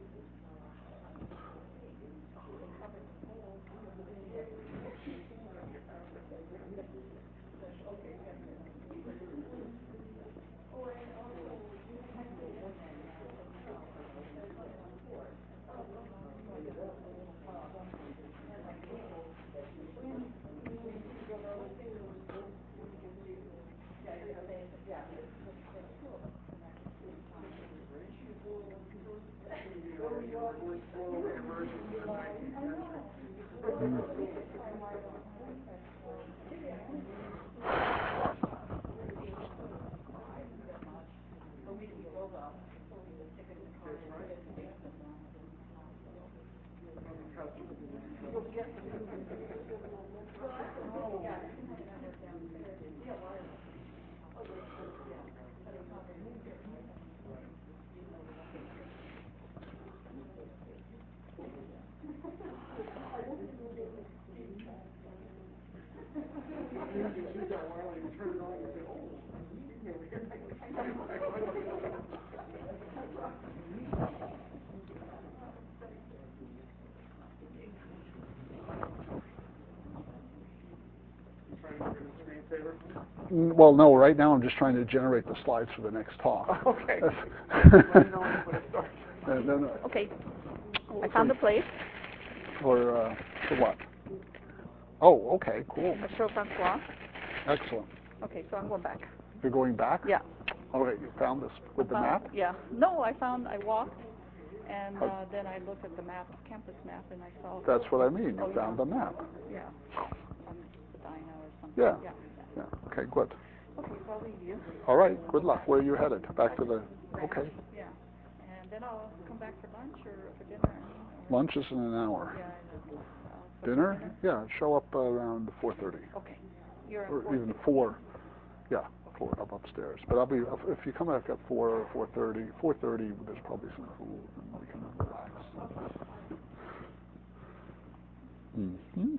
Well, no, right now I'm just trying to generate the slides for the next talk. Okay. Okay. I found the place. For what? Oh, okay, cool. Show Francois. Excellent. Okay, so I'm going back. You're going back? Yeah. Okay, you found this with the map? Yeah. No, I walked, and then I looked at the map, campus map, and I saw. That's what I mean. You found the map. Yeah. Spadina or something. Yeah. Okay, good. Okay, so I'll leave you. All right. Good luck. Where are you headed? Back to the. Okay. Yeah. And then I'll come back for lunch or for dinner. Lunch is in an hour. Yeah, I know. Dinner? Yeah, show up around 4:30. Okay. You're or even 4. Yeah, 4 up upstairs. But I'll be if you come back at 4 or 4:30. 4:30, there's probably some food and we can relax. Mm-hmm.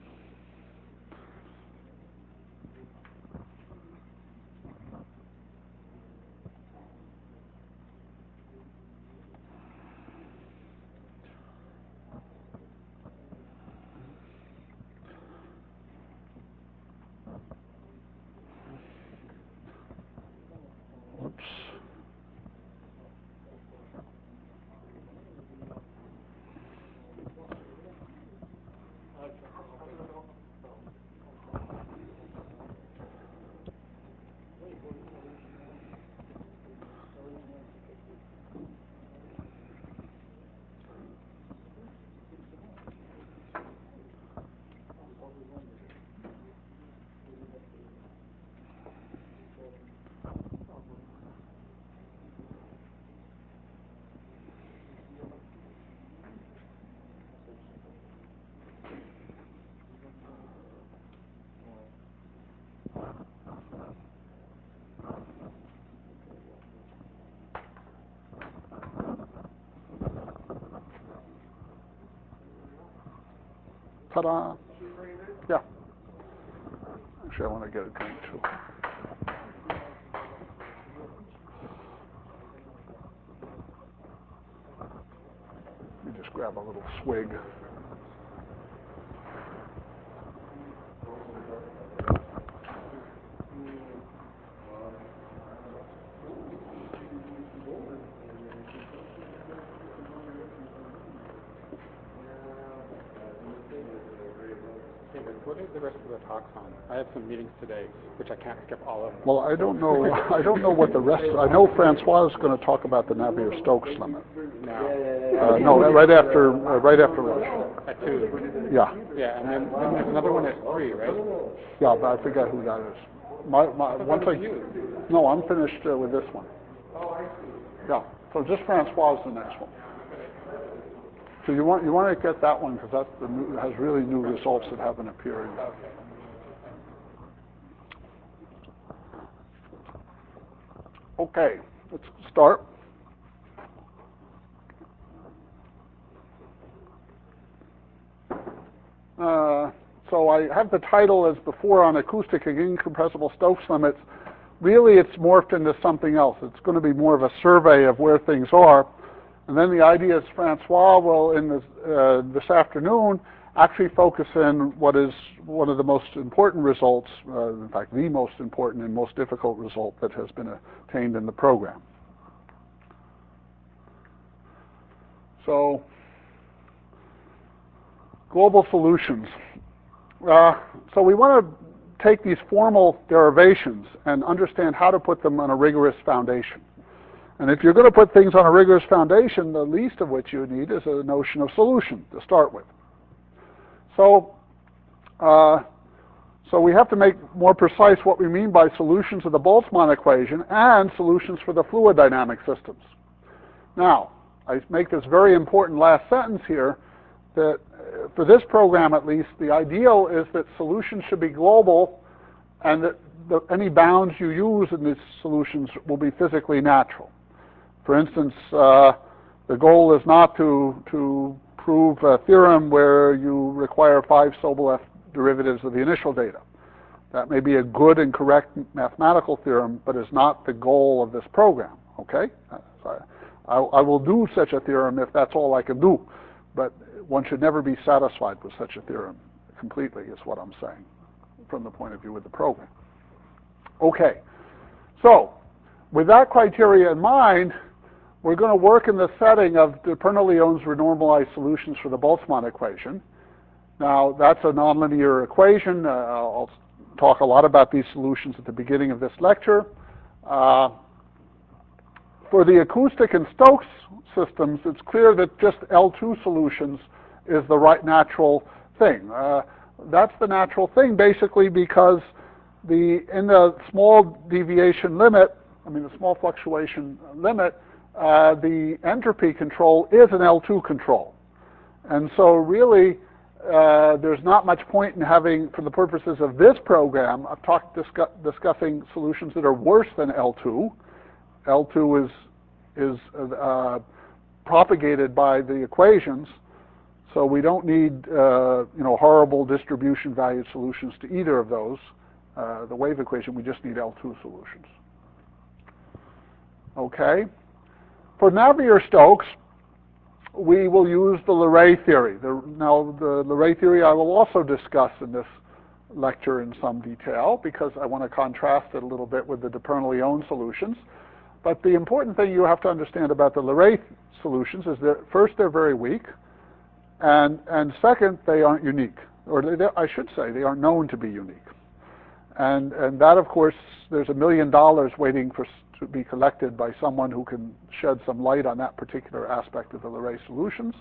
Whoops. Ta-da. Yeah. Actually, I want to get a drink, too. Let me just grab a little swig. What are the rest of the talks on? I have some meetings today, which I can't skip all of them. Well, I don't know. I don't know what the rest. I know Francois is going to talk about the Navier-Stokes limit. No. No, right after lunch. At 2. Yeah. Yeah, and then there's another one at 3, right? Yeah, but I forget who that is. No, I'm finished with this one. Oh, I see. Yeah. So just Francois is the next one. So you want to get that one because that has really new results that haven't appeared. Okay, let's start. So I have the title as before on acoustic and incompressible Stokes limits. Really, it's morphed into something else. It's going to be more of a survey of where things are. And then the idea is Francois will, in this afternoon, actually focus in what is one of the most important results, in fact, the most important and most difficult result that has been attained in the program. So, global solutions. So we want to take these formal derivations and understand how to put them on a rigorous foundation. And if you're going to put things on a rigorous foundation, the least of which you need is a notion of solution to start with. So, so we have to make more precise what we mean by solutions of the Boltzmann equation and solutions for the fluid dynamic systems. Now, I make this very important last sentence here that for this program at least, the ideal is that solutions should be global and that any bounds you use in these solutions will be physically natural. For instance, the goal is not to prove a theorem where you require 5 Sobolev derivatives of the initial data. That may be a good and correct mathematical theorem, but is not the goal of this program, okay? I will do such a theorem if that's all I can do, but one should never be satisfied with such a theorem completely, is what I'm saying, from the point of view of the program. Okay, so with that criteria in mind, we're going to work in the setting of de Pernollion's renormalized solutions for the Boltzmann equation. Now, that's a nonlinear equation. I'll talk a lot about these solutions at the beginning of this lecture. For the acoustic and Stokes systems, it's clear that just L2 solutions is the right natural thing. That's the natural thing basically because in the small deviation limit, the small fluctuation limit, the entropy control is an L2 control. And so really, there's not much point in having, for the purposes of this program, discussing solutions that are worse than L2. L2 is propagated by the equations, so we don't need horrible distribution valued solutions to either of those. The wave equation, we just need L2 solutions. Okay. For Navier-Stokes, we will use the Leray theory. Now, the Leray theory I will also discuss in this lecture in some detail because I want to contrast it a little bit with the de Pernollio solutions. But the important thing you have to understand about the Leray solutions is that first, they're very weak, and second, they aren't unique. Or I should say, they aren't known to be unique. And that, of course, there's $1 million waiting to be collected by someone who can shed some light on that particular aspect of the Leray solutions.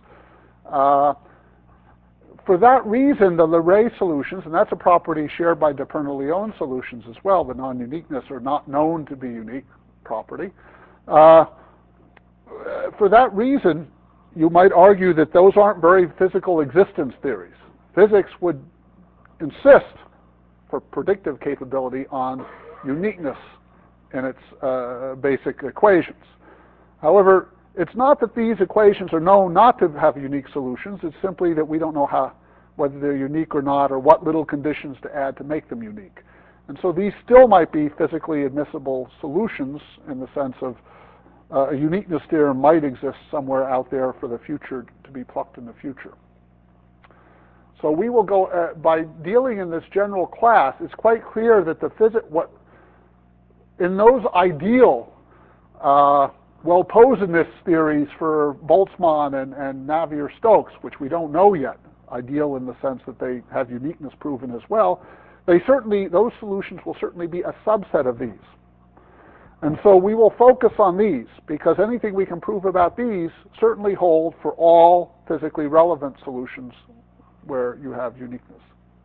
For that reason, the Leray solutions, and that's a property shared by de Pernollio solutions as well, the non-uniqueness or not known to be unique property. For that reason, you might argue that those aren't very physical existence theories. Physics would insist for predictive capability on uniqueness in its basic equations. However, it's not that these equations are known not to have unique solutions. It's simply that we don't know whether they're unique or not, or what little conditions to add to make them unique. And so these still might be physically admissible solutions in the sense of a uniqueness theorem might exist somewhere out there for the future to be plucked in the future. So we will go, by dealing in this general class, it's quite clear that in those ideal well-posedness theories for Boltzmann and Navier-Stokes, which we don't know yet, ideal in the sense that they have uniqueness proven as well, those solutions will certainly be a subset of these. And so we will focus on these, because anything we can prove about these certainly hold for all physically relevant solutions where you have uniqueness,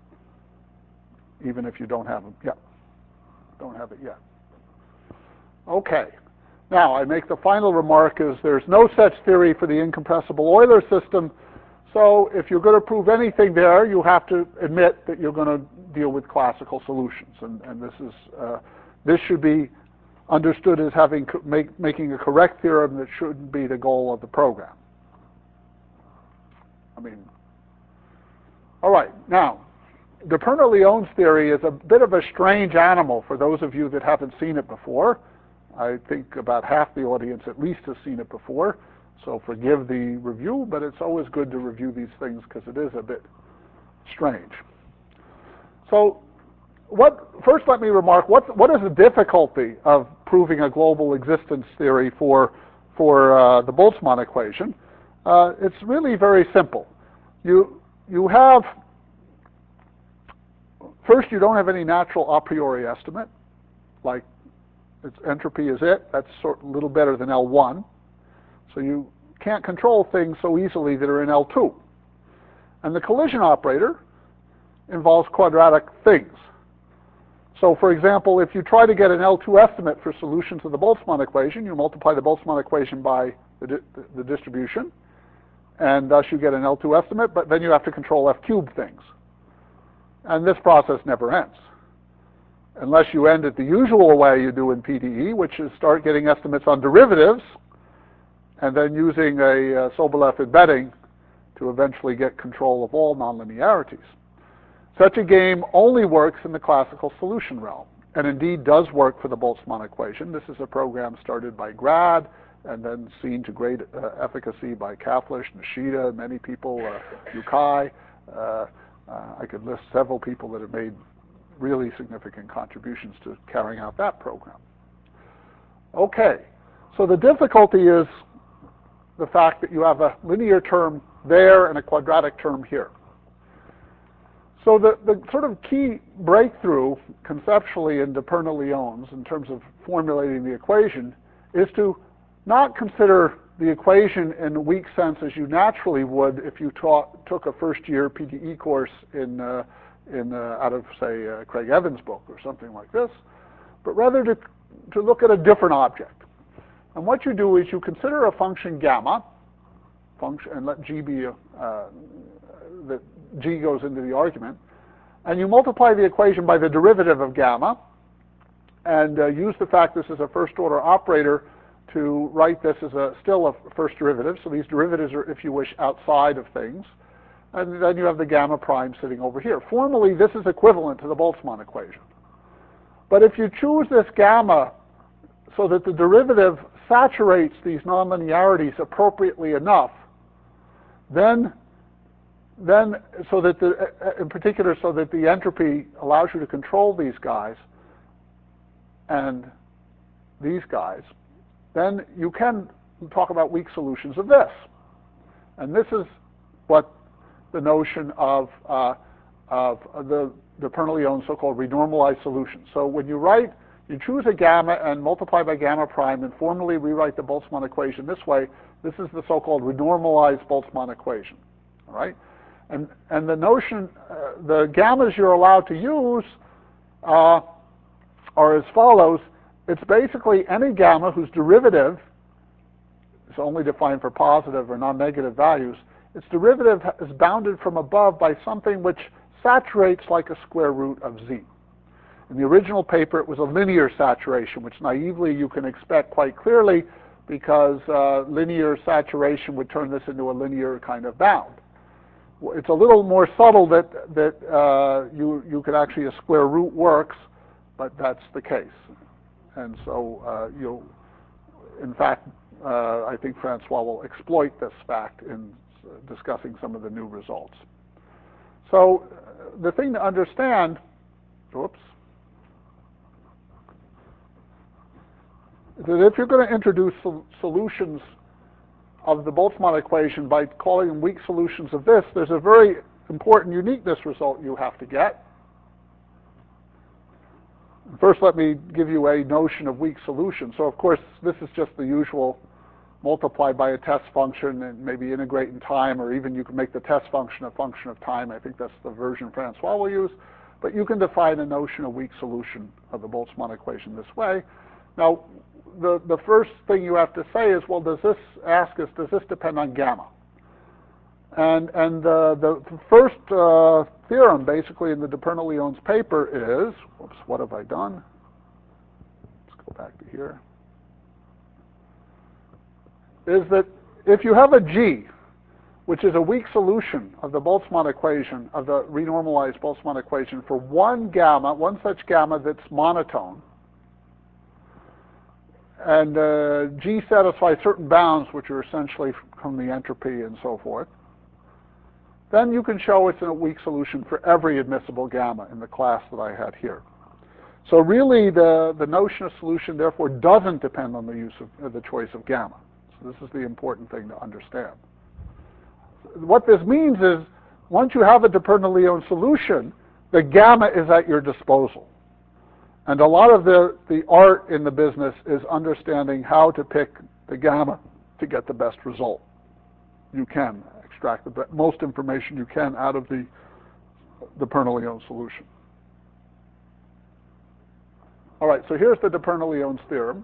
even if you don't have them yet. Don't have it yet. Okay. Now, I make the final remark is there's no such theory for the incompressible Euler system, so if you're going to prove anything there, you have to admit that you're going to deal with classical solutions, and this should be understood as making a correct theorem that shouldn't be the goal of the program. All right, now, de Perno-Lyon's theory is a bit of a strange animal for those of you that haven't seen it before. I think about half the audience at least has seen it before, so forgive the review, but it's always good to review these things because it is a bit strange. So first let me remark, what is the difficulty of proving a global existence theory for the Boltzmann equation? It's really very simple. You have, first, you don't have any natural a priori estimate, like its entropy is that's a little better than L1. So you can't control things so easily that are in L2. And the collision operator involves quadratic things. So, for example, if you try to get an L2 estimate for solutions of the Boltzmann equation, you multiply the Boltzmann equation by the distribution, and thus you get an L2 estimate, but then you have to control F cubed things. And this process never ends, unless you end it the usual way you do in PDE, which is start getting estimates on derivatives, and then using a Sobolev embedding to eventually get control of all nonlinearities. Such a game only works in the classical solution realm, and indeed does work for the Boltzmann equation. This is a program started by Grad, and then seen to great efficacy by Kaflish, Nishida, many people, Yukai. I could list several people that have made really significant contributions to carrying out that program. Okay, so the difficulty is the fact that you have a linear term there and a quadratic term here. So the sort of key breakthrough conceptually in de Perno-Lyon's in terms of formulating the equation is to not consider the equation in a weak sense as you naturally would if you took a first-year PDE course out of, say, Craig Evans' book or something like this, but rather to look at a different object. And what you do is you consider a function gamma, and let G be that G goes into the argument, and you multiply the equation by the derivative of gamma, and use the fact this is a first-order operator to write this as still a first derivative. So these derivatives are, if you wish, outside of things. And then you have the gamma prime sitting over here. Formally, this is equivalent to the Boltzmann equation. But if you choose this gamma so that the derivative saturates these nonlinearities appropriately enough, then so that in particular, so that the entropy allows you to control these guys and these guys, then you can talk about weak solutions of this. And this is what the notion of the de Perno-Lyon so-called renormalized solution. So when you choose a gamma and multiply by gamma prime and formally rewrite the Boltzmann equation this way, this is the so-called renormalized Boltzmann equation. All right? And the notion, the gammas you're allowed to use are as follows. It's basically any gamma whose derivative is only defined for positive or non-negative values. Its derivative is bounded from above by something which saturates like a square root of z. In the original paper, it was a linear saturation, which naively you can expect quite clearly because linear saturation would turn this into a linear kind of bound. It's a little more subtle that you could actually, a square root works, but that's the case. And so in fact, I think Francois will exploit this fact in discussing some of the new results. So the thing to understand, whoops, that if you're going to introduce solutions of the Boltzmann equation by calling them weak solutions of this, there's a very important uniqueness result you have to get. First, let me give you a notion of weak solution. So, of course, this is just the usual multiplied by a test function and maybe integrate in time, or even you can make the test function a function of time. I think that's the version Francois will use. But you can define a notion of weak solution of the Boltzmann equation this way. Now, the first thing you have to say is, well, does this depend on gamma? And the first theorem, basically, in the de Perno-Lyon's paper is, whoops, what have I done? Let's go back to here. Is that if you have a G, which is a weak solution of the Boltzmann equation, of the renormalized Boltzmann equation, for one such gamma that's monotone, and G satisfies certain bounds, which are essentially from the entropy and so forth, then you can show it's a weak solution for every admissible gamma in the class that I had here. So really, the notion of solution, therefore, doesn't depend on the use of the choice of gamma. So this is the important thing to understand. What this means is, once you have a de Perno-Lyon solution, the gamma is at your disposal. And a lot of the art in the business is understanding how to pick the gamma to get the best result. You can extract the most information you can out of the Perno-Lyon solution. All right, so here's the de Perno-Lyon's theorem.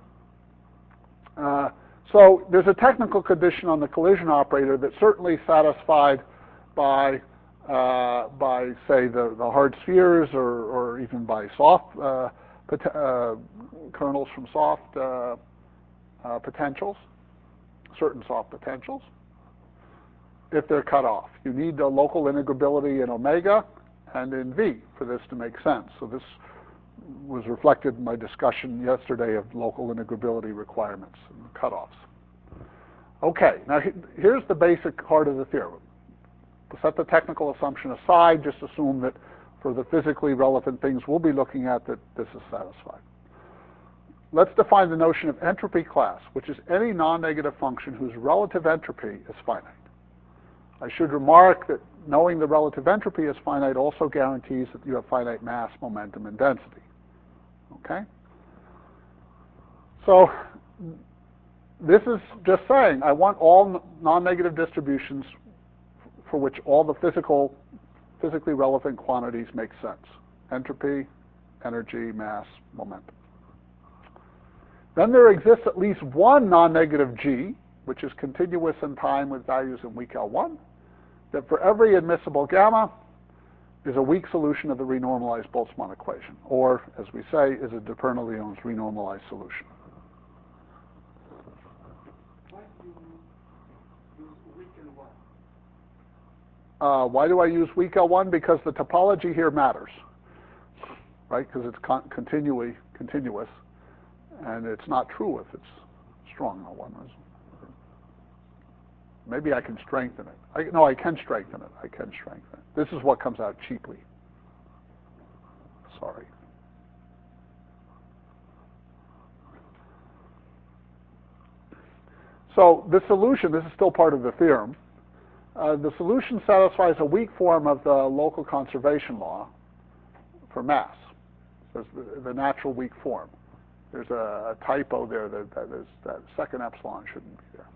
So there's a technical condition on the collision operator that's certainly satisfied by say, the hard spheres, or even by soft kernels from soft potentials, certain soft potentials, if they're cut off. You need a local integrability in omega and in V for this to make sense. So this was reflected in my discussion yesterday of local integrability requirements and cutoffs. Okay, now here's the basic part of the theorem. To set the technical assumption aside, just assume that for the physically relevant things we'll be looking at, that this is satisfied. Let's define the notion of entropy class, which is any non-negative function whose relative entropy is finite. I should remark that knowing the relative entropy is finite also guarantees that you have finite mass, momentum, and density. Okay? So this is just saying I want all non-negative distributions for which all the physically relevant quantities make sense. Entropy, energy, mass, momentum. Then there exists at least one non-negative G, which is continuous in time with values in weak L1, that for every admissible gamma is a weak solution of the renormalized Boltzmann equation, or, as we say, is a de Perno-Lyon's renormalized solution. Why do I use weak L1? Because the topology here matters, right? Because it's continuous, and it's not true if it's strong L1. Maybe I can strengthen it. I can strengthen it. This is what comes out cheaply. Sorry. So the solution, this is still part of the theorem. The solution satisfies a weak form of the local conservation law for mass. There's the natural weak form. There's a typo there that second epsilon shouldn't be there.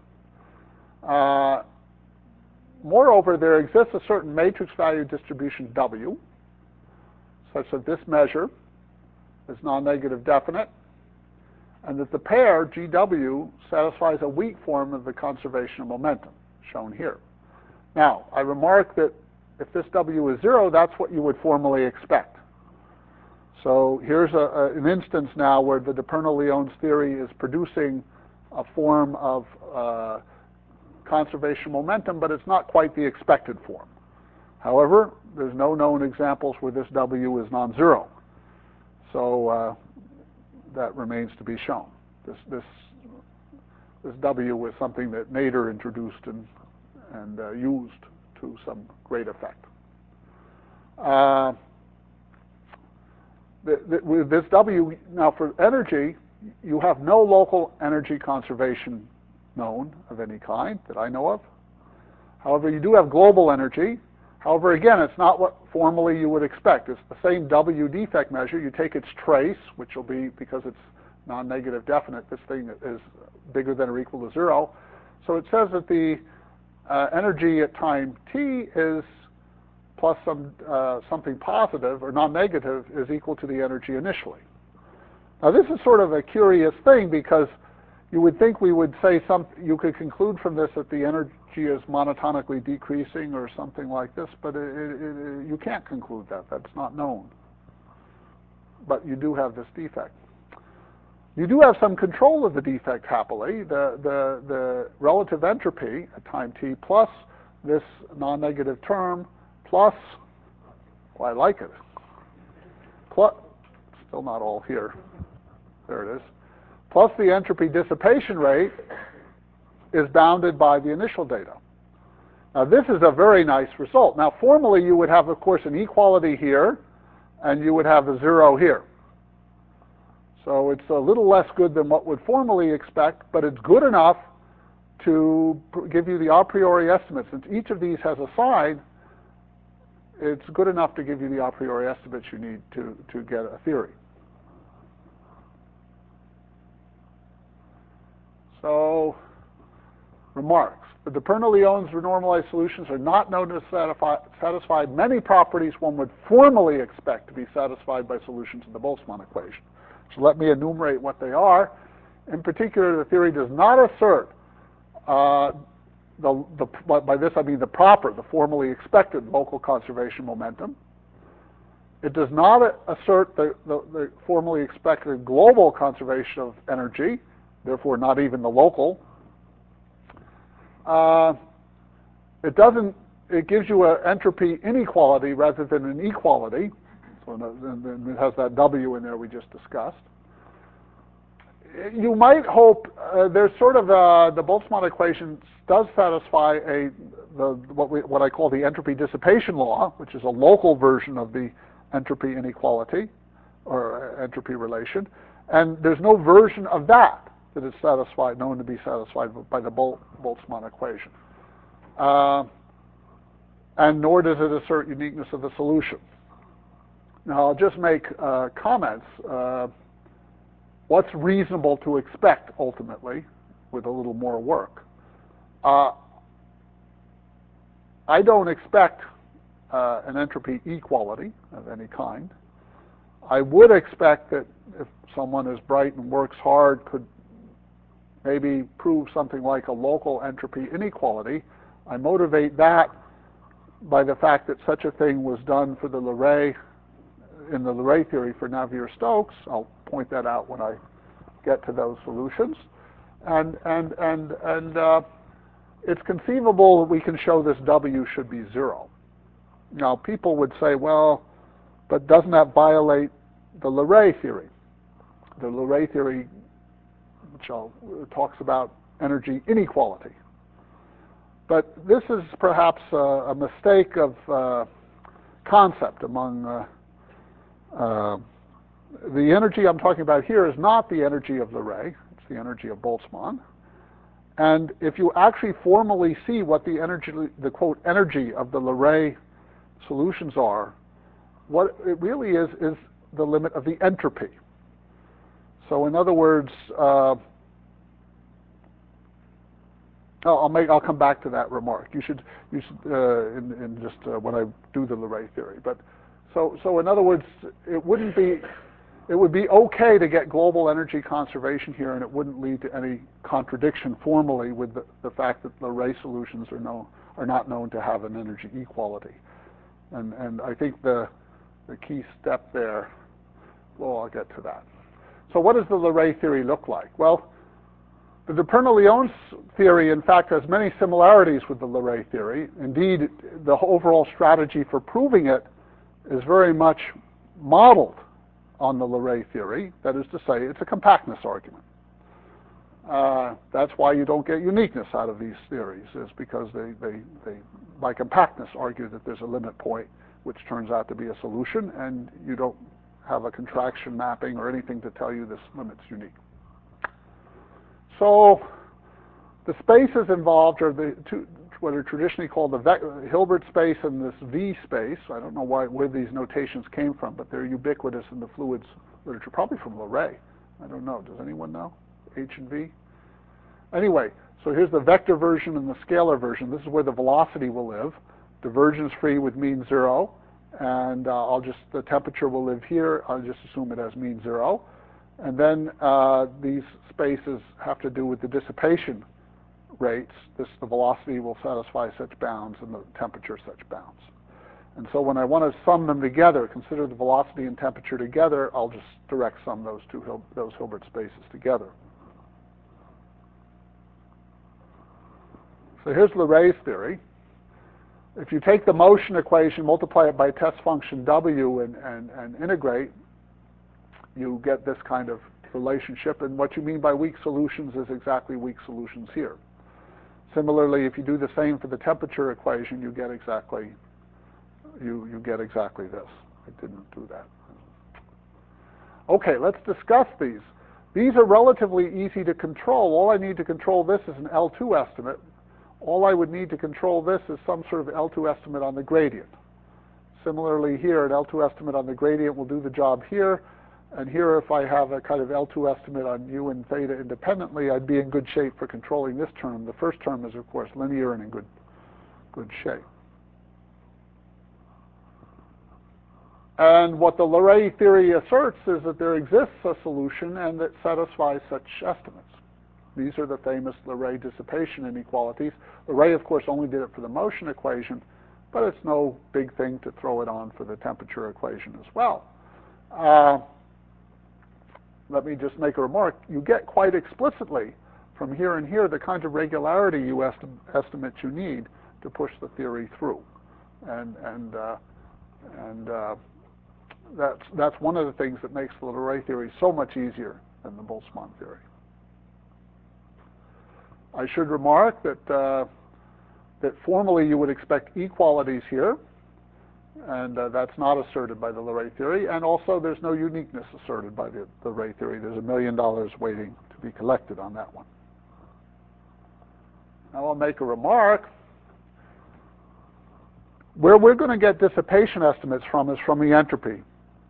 Moreover, there exists a certain matrix value distribution W, such that this measure is non-negative definite, and that the pair GW satisfies a weak form of the conservation of momentum, shown here. Now, I remark that if this W is 0, that's what you would formally expect. So here's an instance now where the de Perno-Lyon's theory is producing a form of conservation momentum, but it's not quite the expected form. However, there's no known examples where this W is non-zero. So that remains to be shown. This W was something that Nader introduced and used to some great effect. With this W, now for energy, you have no local energy conservation known of any kind that I know of. However, you do have global energy. However, again, it's not what formally you would expect. It's the same W defect measure. You take its trace, which will be, because it's non-negative definite, this thing is bigger than or equal to 0. So it says that the energy at time t is plus something positive or non-negative is equal to the energy initially. Now this is sort of a curious thing because you would think we would say you could conclude from this that the energy is monotonically decreasing or something like this, but you can't conclude that. That's not known. But you do have this defect. You do have some control of the defect, happily. The relative entropy at time t plus this non-negative term plus, well, I like it, plus, still not all here, there it is, plus the entropy dissipation rate is bounded by the initial data. Now this is a very nice result. Now formally you would have, of course, an equality here, and you would have a 0 here. So it's a little less good than what would formally expect, but it's good enough to give you the a priori estimate. Since each of these has a sign, it's good enough to give you the a priori estimates you need to get a theory. So, remarks. The de Perno-Lyons renormalized solutions are not known to satisfy many properties one would formally expect to be satisfied by solutions of the Boltzmann equation. So let me enumerate what they are. In particular, the theory does not assert, by this I mean the formally expected local conservation momentum. It does not assert the formally expected global conservation of energy, therefore not even the local. It gives you an entropy inequality rather than an equality. So it has that W in there we just discussed. You might hope there's sort of the Boltzmann equation does satisfy what I call the entropy dissipation law, which is a local version of the entropy inequality or entropy relation, and there's no version of that is known to be satisfied by the Boltzmann equation, and nor does it assert uniqueness of the solution. Now I'll just make comments. What's reasonable to expect ultimately with a little more work? I don't expect an entropy equality of any kind. I would expect that if someone is bright and works hard, could maybe prove something like a local entropy inequality. I motivate that by the fact that such a thing was done for the Leray, in the Leray theory for Navier-Stokes. I'll point that out when I get to those solutions. And it's conceivable that we can show this W should be 0. Now, people would say, well, but doesn't that violate the Leray theory? The Leray theory, which talks about energy inequality. But this is perhaps a mistake of concept among the energy I'm talking about here is not the energy of Leray, it's the energy of Boltzmann. And if you actually formally see what the quote energy of the Leray solutions are, what it really is the limit of the entropy. So in other words, I'll come back to that remark. You should in just when I do the Leray theory. But so in other words, it would be okay to get global energy conservation here, and it wouldn't lead to any contradiction formally with the fact that Leray solutions are not known to have an energy equality. And I think the key step there, well, I'll get to that. So what does the Leray theory look like? Well, The de Prunelli-Onnes theory, in fact, has many similarities with the Leray theory. Indeed, the overall strategy for proving it is very much modeled on the Leray theory. That is to say, it's a compactness argument. That's why you don't get uniqueness out of these theories, is because they by compactness, argue that there's a limit point, which turns out to be a solution, and you don't have a contraction mapping or anything to tell you this limit's unique. So the spaces involved are the two, what are traditionally called the Hilbert space and this V space. I don't know where these notations came from, but they're ubiquitous in the fluids literature, probably from Leray. I don't know. Does anyone know? H and V? Anyway, so here's the vector version and the scalar version. This is where the velocity will live. Divergence free with mean 0. And the temperature will live here. I'll just assume it has mean 0. And then these spaces have to do with the dissipation rates. The velocity will satisfy such bounds and the temperature such bounds. And so when I want to sum them together, consider the velocity and temperature together, I'll just direct sum those Hilbert spaces together. So here's Leray's theory. If you take the motion equation, multiply it by test function W and integrate, you get this kind of relationship. And what you mean by weak solutions is exactly weak solutions here. Similarly, if you do the same for the temperature equation, you get exactly this. I didn't do that. Okay, let's discuss these. These are relatively easy to control. All I need to control this is an L2 estimate. All I would need to control this is some sort of L2 estimate on the gradient. Similarly here, an L2 estimate on the gradient will do the job here. And here, if I have a kind of L2 estimate on U and theta independently, I'd be in good shape for controlling this term. The first term is, of course, linear and in good shape. And what the Leray theory asserts is that there exists a solution and that satisfies such estimates. These are the famous Leray dissipation inequalities. Leray, of course, only did it for the motion equation, but it's no big thing to throw it on for the temperature equation as well. Let me just make a remark. You get quite explicitly from here and here the kind of regularity you estimate you need to push the theory through. And that's one of the things that makes the Leray theory so much easier than the Boltzmann theory. I should remark that formally you would expect equalities here, and that's not asserted by the Leray theory, and also there's no uniqueness asserted by the Leray theory. There's $1 million waiting to be collected on that one. Now I'll make a remark. Where we're going to get dissipation estimates from is from the entropy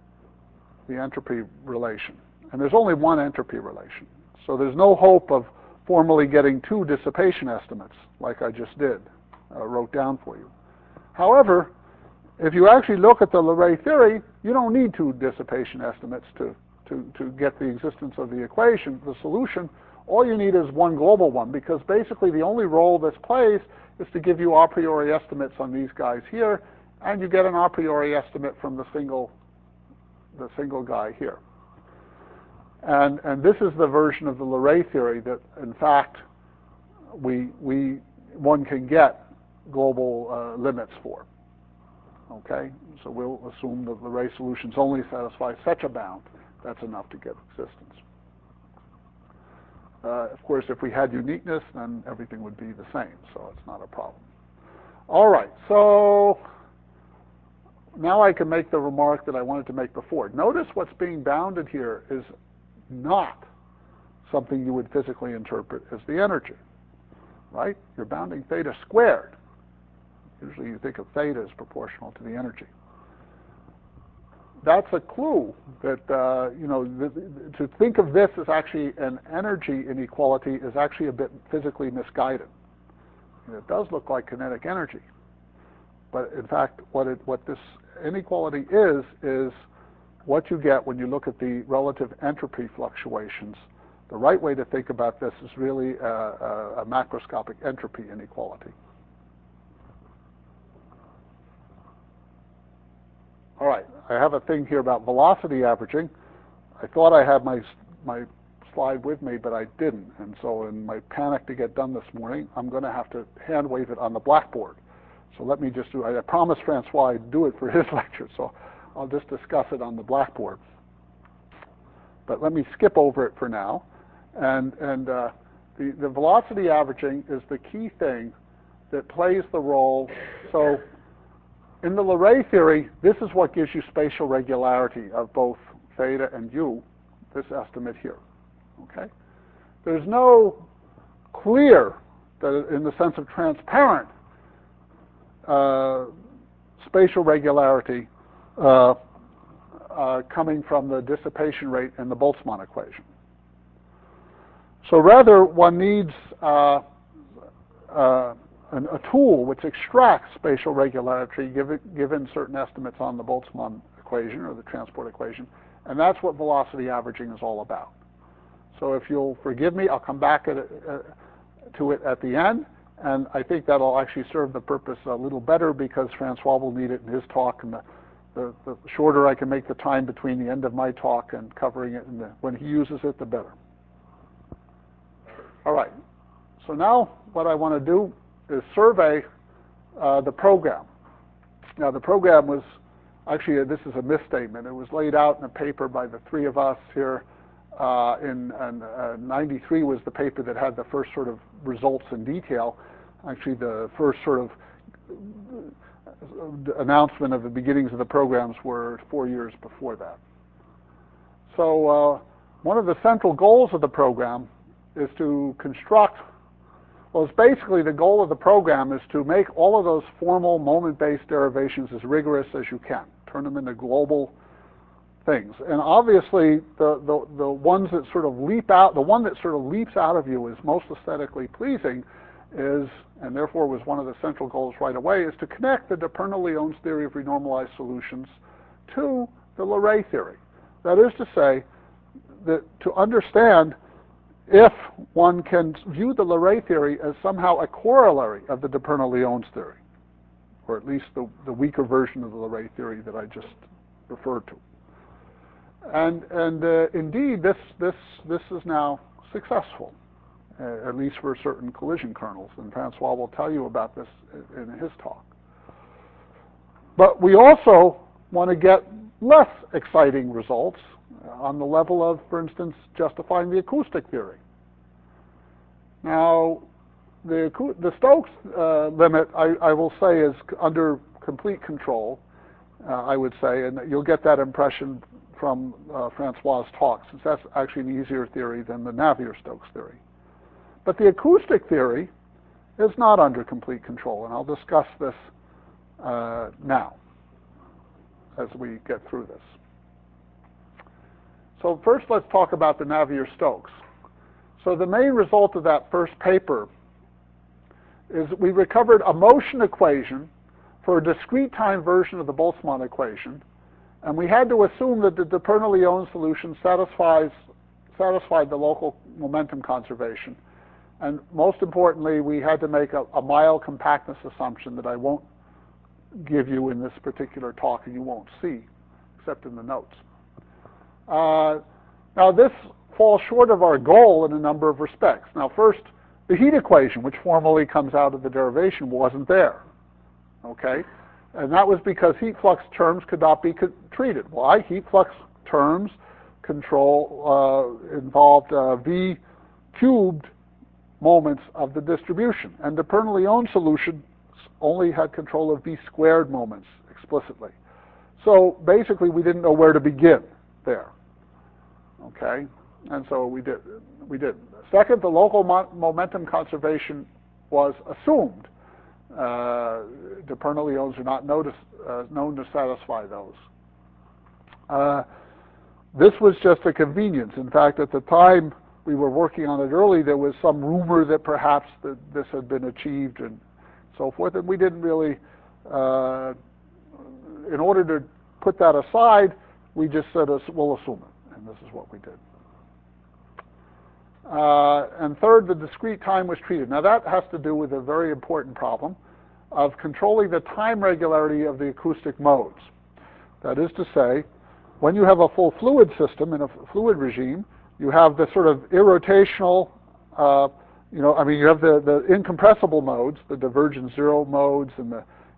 relation. And there's only one entropy relation. So there's no hope of formally getting two dissipation estimates like I just did, wrote down for you. However, if you actually look at the Leray theory, you don't need two dissipation estimates to get the existence of the equation, the solution. All you need is one global one, because basically the only role this plays is to give you a priori estimates on these guys here, and you get an a priori estimate from the single guy here. And this is the version of the Leray theory that, in fact, one can get global limits for. Okay, so we'll assume that the Leray solutions only satisfy such a bound. That's enough to get existence. Of course, if we had uniqueness, then everything would be the same, so it's not a problem. All right, so now I can make the remark that I wanted to make before. Notice what's being bounded here is not something you would physically interpret as the energy, right? You're bounding theta squared. Usually you think of theta as proportional to the energy. That's a clue that, to think of this as actually an energy inequality is actually a bit physically misguided. It does look like kinetic energy. But in fact, what this inequality is what you get when you look at the relative entropy fluctuations. The right way to think about this is really a macroscopic entropy inequality. All right, I have a thing here about velocity averaging. I thought I had my slide with me, but I didn't. And so in my panic to get done this morning, I'm going to have to hand wave it on the blackboard. So let me just do it. I promised Francois I'd do it for his lecture, so I'll just discuss it on the blackboard. But let me skip over it for now. And the velocity averaging is the key thing that plays the role. So in the Leray theory, this is what gives you spatial regularity of both theta and u, this estimate here. Okay? There's no clear, that in the sense of transparent, spatial regularity coming from the dissipation rate in the Boltzmann equation. So rather, one needs a tool which extracts spatial regularity given certain estimates on the Boltzmann equation or the transport equation, and that's what velocity averaging is all about. So if you'll forgive me, I'll come back to it at the end, and I think that'll actually serve the purpose a little better because Francois will need it in his talk, and the shorter I can make the time between the end of my talk and covering it, and when he uses it, the better. All right, so now what I want to do is survey the program. Now the program was, actually this is a misstatement, it was laid out in a paper by the three of us here in 93 was the paper that had the first sort of results in detail. Actually the first sort of announcement of the beginnings of the programs were 4 years before that. So one of the central goals of the program is to construct, well, it's basically the goal of the program is to make all of those formal moment-based derivations as rigorous as you can, turn them into global things. And obviously, the ones that sort of leap out, the one that sort of leaps out of you is most aesthetically pleasing is, and therefore was one of the central goals right away, is to connect the de Perno-Lyon's theory of renormalized solutions to the Leray theory. That is to say, that to understand if one can view the Leray theory as somehow a corollary of the de Perno-Lyon's theory, or at least the weaker version of the Leray theory that I just referred to. And indeed, this is now successful, at least for certain collision kernels, and Francois will tell you about this in his talk. But we also want to get less exciting results on the level of, for instance, justifying the acoustic theory. Now, the Stokes limit, I will say, is under complete control, I would say, and you'll get that impression from Francois' talk, since that's actually an easier theory than the Navier-Stokes theory. But the acoustic theory is not under complete control, and I'll discuss this now as we get through this. So first, let's talk about the Navier-Stokes. So the main result of that first paper is we recovered a motion equation for a discrete time version of the Boltzmann equation, and we had to assume that the de Perno-Lyon solution satisfied the local momentum conservation. And most importantly, we had to make a mild compactness assumption that I won't give you in this particular talk and you won't see, except in the notes. Now this falls short of our goal in a number of respects. Now first, the heat equation, which formally comes out of the derivation, wasn't there. Okay? And that was because heat flux terms could not be treated. Why? Heat flux terms involved V cubed moments of the distribution. And the Perno-Lyon solution only had control of V squared moments explicitly. So basically we didn't know where to begin there. Okay? And so we did. Second, the local momentum conservation was assumed. The Perno-Lyons are not known to satisfy those. This was just a convenience. In fact, at the time we were working on it early, there was some rumor that perhaps this had been achieved and so forth, and we didn't really, in order to put that aside, we just said, we'll assume it, and this is what we did. And third, the discrete time was treated. Now that has to do with a very important problem of controlling the time regularity of the acoustic modes. That is to say, when you have a full fluid system in a fluid regime, You have the sort of irrotational, you have the incompressible modes, the divergence zero modes and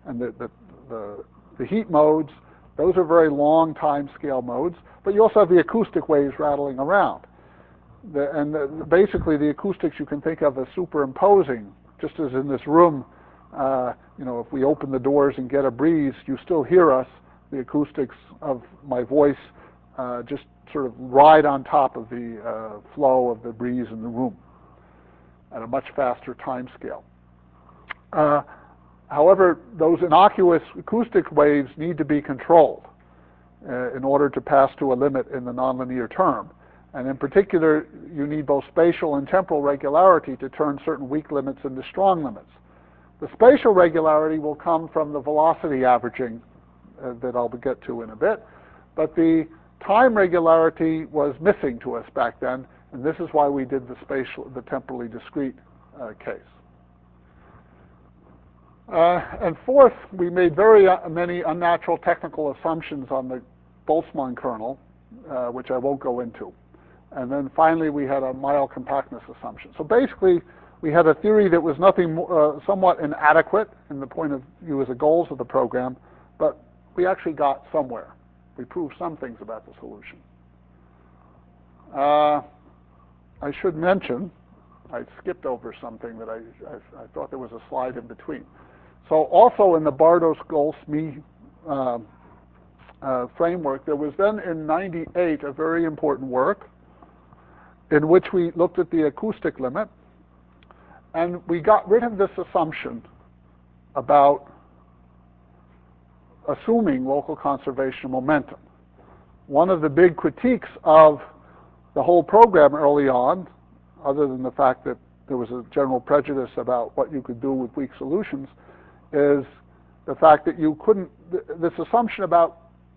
the heat modes. Those are very long time scale modes, but you also have the acoustic waves rattling around. Basically, the acoustics you can think of as superimposing, just as in this room. If we open the doors and get a breeze, you still hear us. The acoustics of my voice just sort of ride on top of the flow of the breeze in the room at a much faster time scale. However, those innocuous acoustic waves need to be controlled in order to pass to a limit in the nonlinear term. And in particular, you need both spatial and temporal regularity to turn certain weak limits into strong limits. The spatial regularity will come from the velocity averaging that I'll get to in a bit, but the time regularity was missing to us back then, and this is why we did the temporally discrete case. And fourth, we made very many unnatural technical assumptions on the Boltzmann kernel, which I won't go into. And then finally, we had a Mile compactness assumption. So basically, we had a theory that was nothing more, somewhat inadequate in the point of view as the goals of the program, but we actually got somewhere. We proved some things about the solution. I should mention, I skipped over something that I thought there was a slide in between. So also in the Bardos-Goldsmith framework, there was then in '98 a very important work in which we looked at the acoustic limit, and we got rid of this assumption about assuming local conservation of momentum. One of the big critiques of the whole program early on, other than the fact that there was a general prejudice about what you could do with weak solutions, is the fact that you couldn't, this assumption about,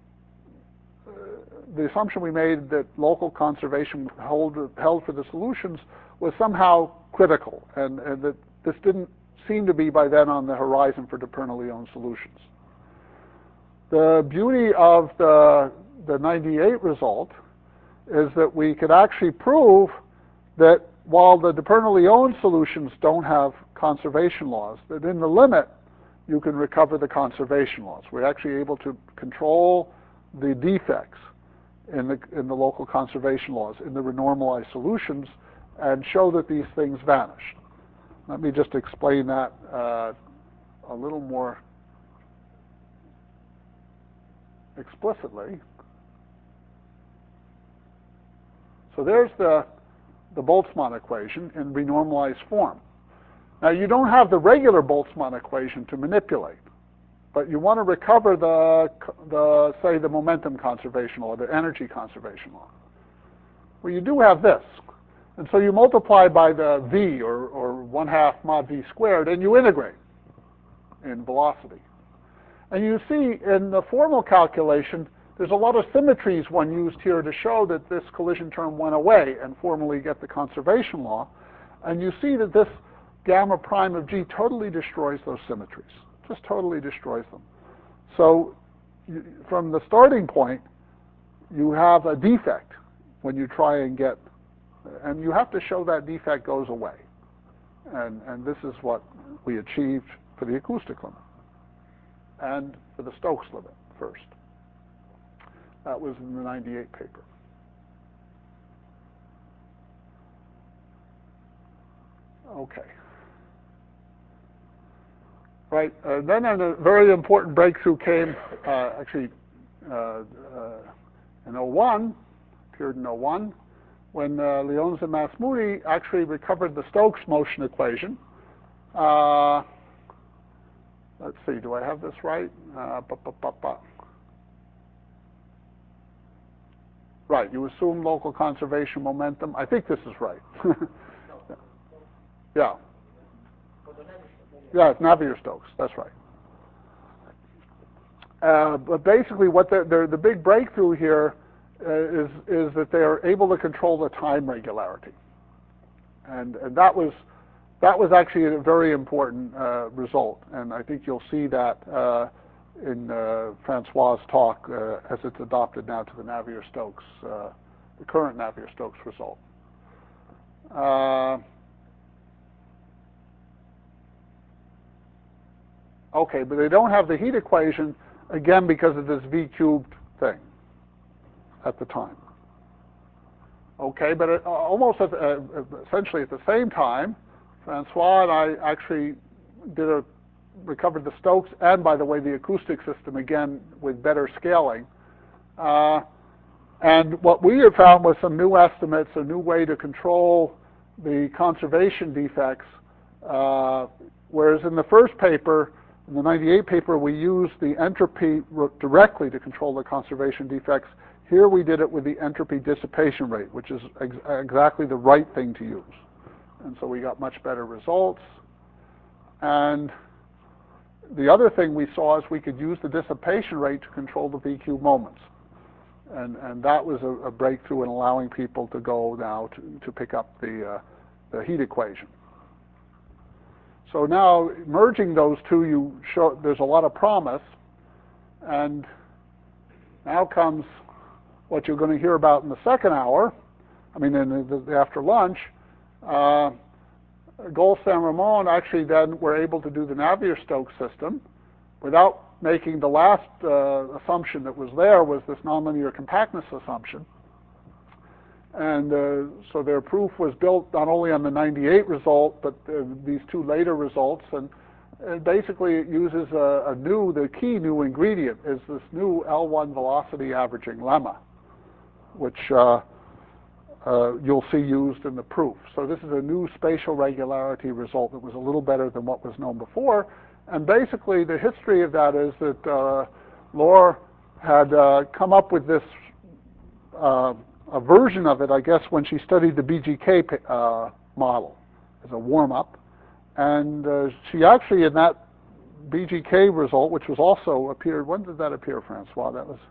the assumption we made that local conservation held for the solutions was somehow critical, and that this didn't seem to be by then on the horizon for de Perno-Lyon solutions. The beauty of the '98 result is that we could actually prove that while the de Perno-Lyon solutions don't have conservation laws, that in the limit you can recover the conservation laws. We're actually able to control the defects in the local conservation laws in the renormalized solutions and show that these things vanished. Let me just explain that a little more explicitly. So there's the Boltzmann equation in renormalized form. Now you don't have the regular Boltzmann equation to manipulate, but you want to recover say the momentum conservation law, the energy conservation law. Well, you do have this. And so you multiply by the v, or 1/2 mod v squared, and you integrate in velocity. And you see in the formal calculation, there's a lot of symmetries one used here to show that this collision term went away and formally get the conservation law. And you see that this gamma prime of g totally destroys those symmetries, just totally destroys them. So from the starting point, you have a defect when you try and get, and you have to show that defect goes away. And this is what we achieved for the acoustic limit and for the Stokes limit first. That was in the '98 paper. Okay. Right. Then a very important breakthrough came actually in '01, appeared in '01, when Lyons and Masmoudi actually recovered the Stokes motion equation. Let's see, do I have this right? Right, you assume local conservation momentum. I think this is right. Yeah. Yeah, it's Navier-Stokes, that's right. But basically what the big breakthrough here is that they are able to control the time regularity. And that was actually a very important result, and I think you'll see that in Francois' talk as it's adopted now to the Navier-Stokes the current Navier-Stokes result. Okay, but they don't have the heat equation, again, because of this V cubed thing at the time. Okay, but essentially at the same time, Francois and I actually recovered the Stokes and, by the way, the acoustic system, again, with better scaling. And what we had found was some new estimates, a new way to control the conservation defects, whereas in the first paper, in the 98 paper, we used the entropy directly to control the conservation defects. Here we did it with the entropy dissipation rate, which is exactly the right thing to use. And so we got much better results. And the other thing we saw is we could use the dissipation rate to control the V-cube moments. And that was a breakthrough in allowing people to go now to pick up the heat equation. So now, merging those two, there's a lot of promise. And now comes what you're going to hear about in the second hour, after lunch. Golse and Ramon actually then were able to do the Navier-Stokes system without making the last assumption that was there, was this nonlinear compactness assumption. And so their proof was built not only on the 98 result, but these two later results. And basically it uses the key new ingredient is this new L1 velocity averaging lemma, which you'll see used in the proof. So this is a new spatial regularity result that was a little better than what was known before. And basically the history of that is that Lohr had come up with this a version of it, I guess, when she studied the BGK model as a warm-up. And she actually, in that BGK result, which was also appeared, when did that appear, Francois? That was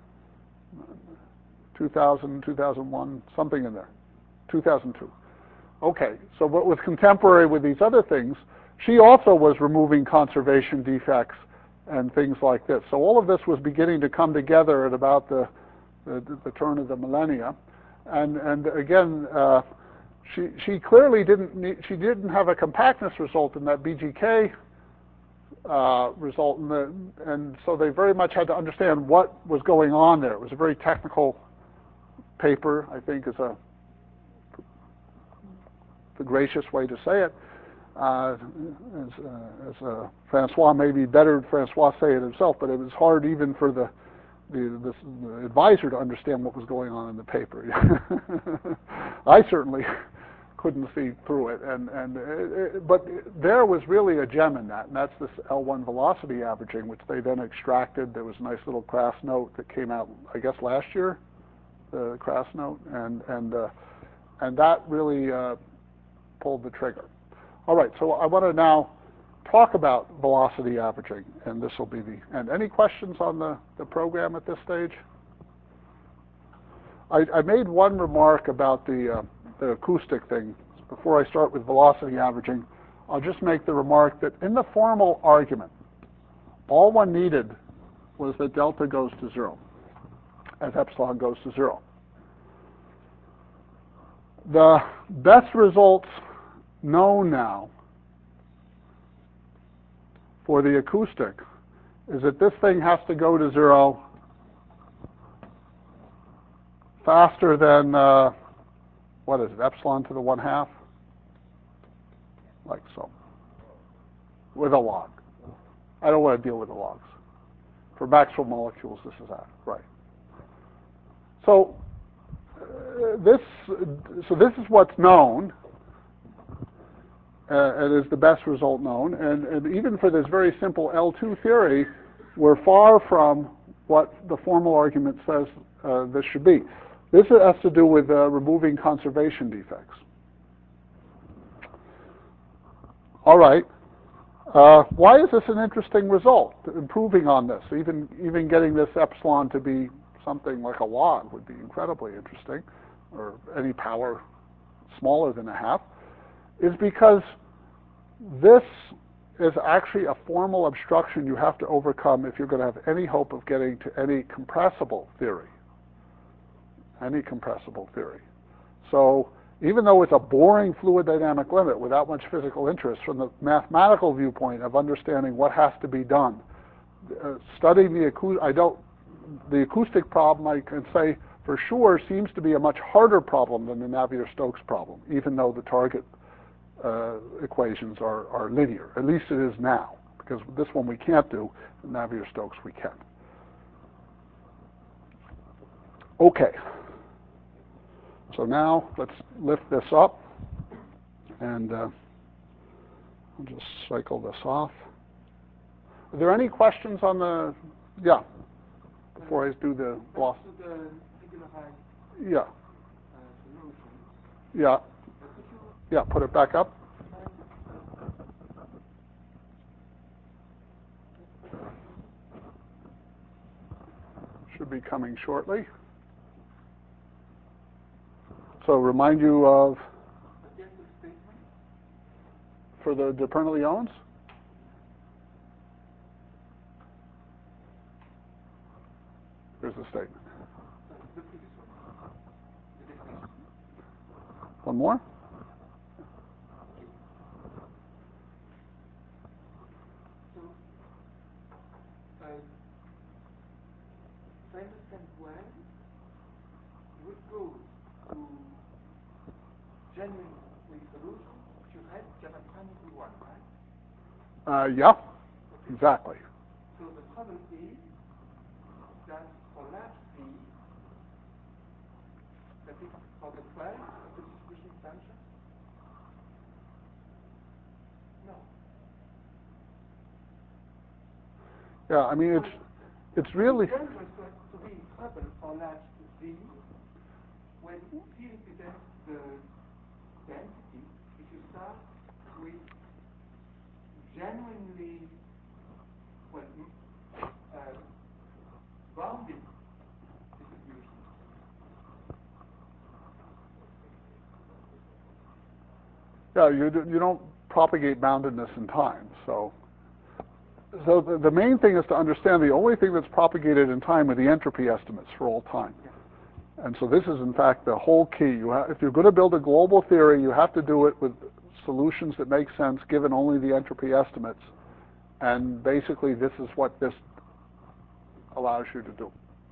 2000, 2001, something in there, 2002. Okay, so what was contemporary with these other things, she also was removing conservation defects and things like this. So all of this was beginning to come together at about the turn of the millennia. And again, she clearly didn't have a compactness result in that BGK result, and so they very much had to understand what was going on there. It was a very technical paper, I think, is the gracious way to say it. As Francois, maybe better Francois say it himself, but it was hard even for the advisor to understand what was going on in the paper. I certainly couldn't see through it, but there was really a gem in that, and that's this L1 velocity averaging, which they then extracted. There was a nice little Crass note that came out, I guess, last year, the Crass note, and that really pulled the trigger. All right, so I want to now talk about velocity averaging, and this will be and any questions on the program at this stage? I made one remark about the acoustic thing. Before I start with velocity averaging, I'll just make the remark that in the formal argument, all one needed was that delta goes to 0, as epsilon goes to 0. The best results known now for the acoustic is that this thing has to go to 0 faster than, what is it, epsilon to the 1/2? Like so. With a log. I don't want to deal with the logs. For Maxwell molecules, this is that, right. So this is what's known, and is the best result known. And even for this very simple L2 theory, we're far from what the formal argument says this should be. This has to do with removing conservation defects. All right. Why is this an interesting result? Improving on this, even getting this epsilon to be something like a log would be incredibly interesting, or any power smaller than 1/2, is because this is actually a formal obstruction you have to overcome if you're going to have any hope of getting to any compressible theory. any compressible theory. So even though it's a boring fluid dynamic limit without much physical interest, from the mathematical viewpoint of understanding what has to be done, studying the acoustic problem, I can say for sure seems to be a much harder problem than the Navier-Stokes problem, even though the target equations are linear. At least it is now, because this one we can't do, Navier-Stokes we can. Okay. So now let's lift this up, and I'll just cycle this off. Are there any questions on the, yeah, before I do the gloss? Yeah. Yeah. Yeah, put it back up. Should be coming shortly. So remind you of, for the de Bernoulli-Owens? Here's the statement. One more? If I understand well, you would go to genuine solution if you had Kaplan-Meier one, right? Yeah, exactly. So the problem is that for large C, that is for the price of the distribution function? No. Yeah, I mean, it's really... It's dangerous to be in trouble for large Z when C represents the density if you start with genuinely bounded distribution. Yeah, you don't propagate boundedness in time. So the main thing is to understand the only thing that's propagated in time are the entropy estimates for all time. And so this is, in fact, the whole key. If you're going to build a global theory, you have to do it with solutions that make sense given only the entropy estimates. And basically, this is what this allows you to do.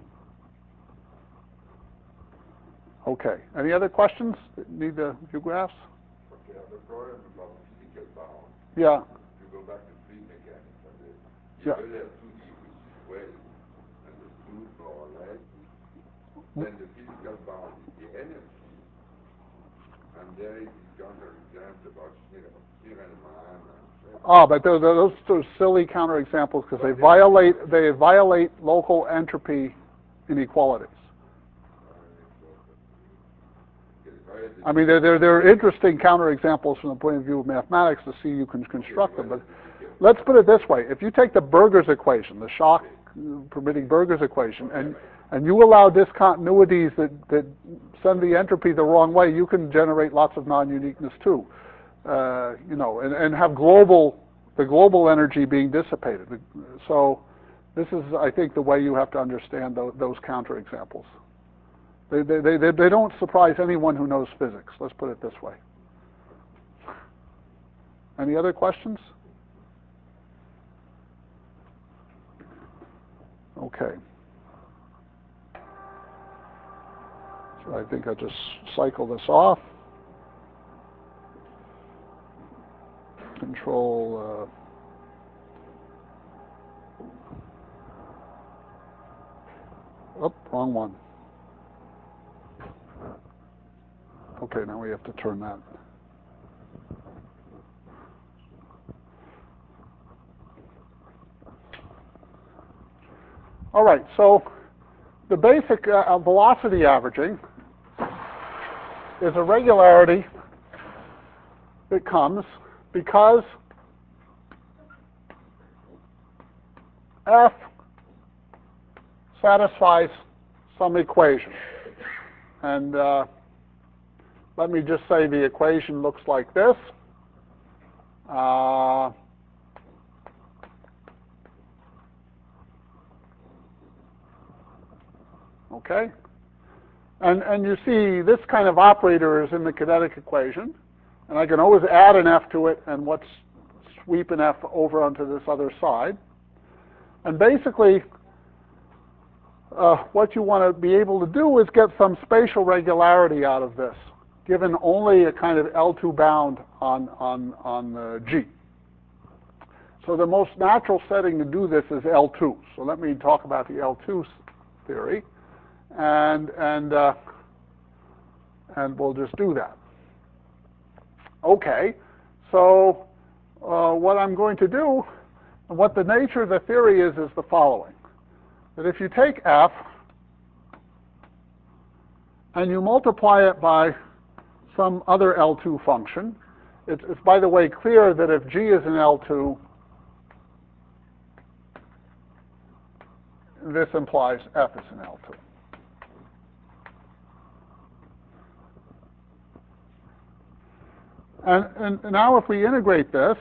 Okay. Any other questions that need a few graphs? Okay, the problem about physical bound. Yeah. You go back to fluid mechanics. And Yeah. you have 2D, which is well understood more or less. Then the physical bound is the energy. And there is this counterexample about Schnirelmann. But those are silly counterexamples because they violate local entropy inequalities. I mean, they're interesting counterexamples from the point of view of mathematics to see you can construct them. But let's put it this way: if you take the Burger's equation, the shock permitting Burger's equation, and you allow discontinuities that send the entropy the wrong way, you can generate lots of non-uniqueness too. And have the global energy being dissipated. So this is, I think, the way you have to understand those counterexamples. They don't surprise anyone who knows physics. Let's put it this way. Any other questions? Okay. So I think I'll just cycle this off. Control wrong one. Okay, now we have to turn that. All right, so the basic velocity averaging is a regularity that comes because F satisfies some equation. And let me just say the equation looks like this. Okay. And you see this kind of operator is in the kinetic equation, and I can always add an F to it and sweep an F over onto this other side. And basically, what you want to be able to do is get some spatial regularity out of this, given only a kind of L2 bound on G. So the most natural setting to do this is L2. So let me talk about the L2 theory, and we'll just do that. Okay, so what I'm going to do, and what the nature of the theory is the following. That if you take F and you multiply it by some other L2 function, it's by the way clear that if G is an L2, this implies F is an L2. And now if we integrate this,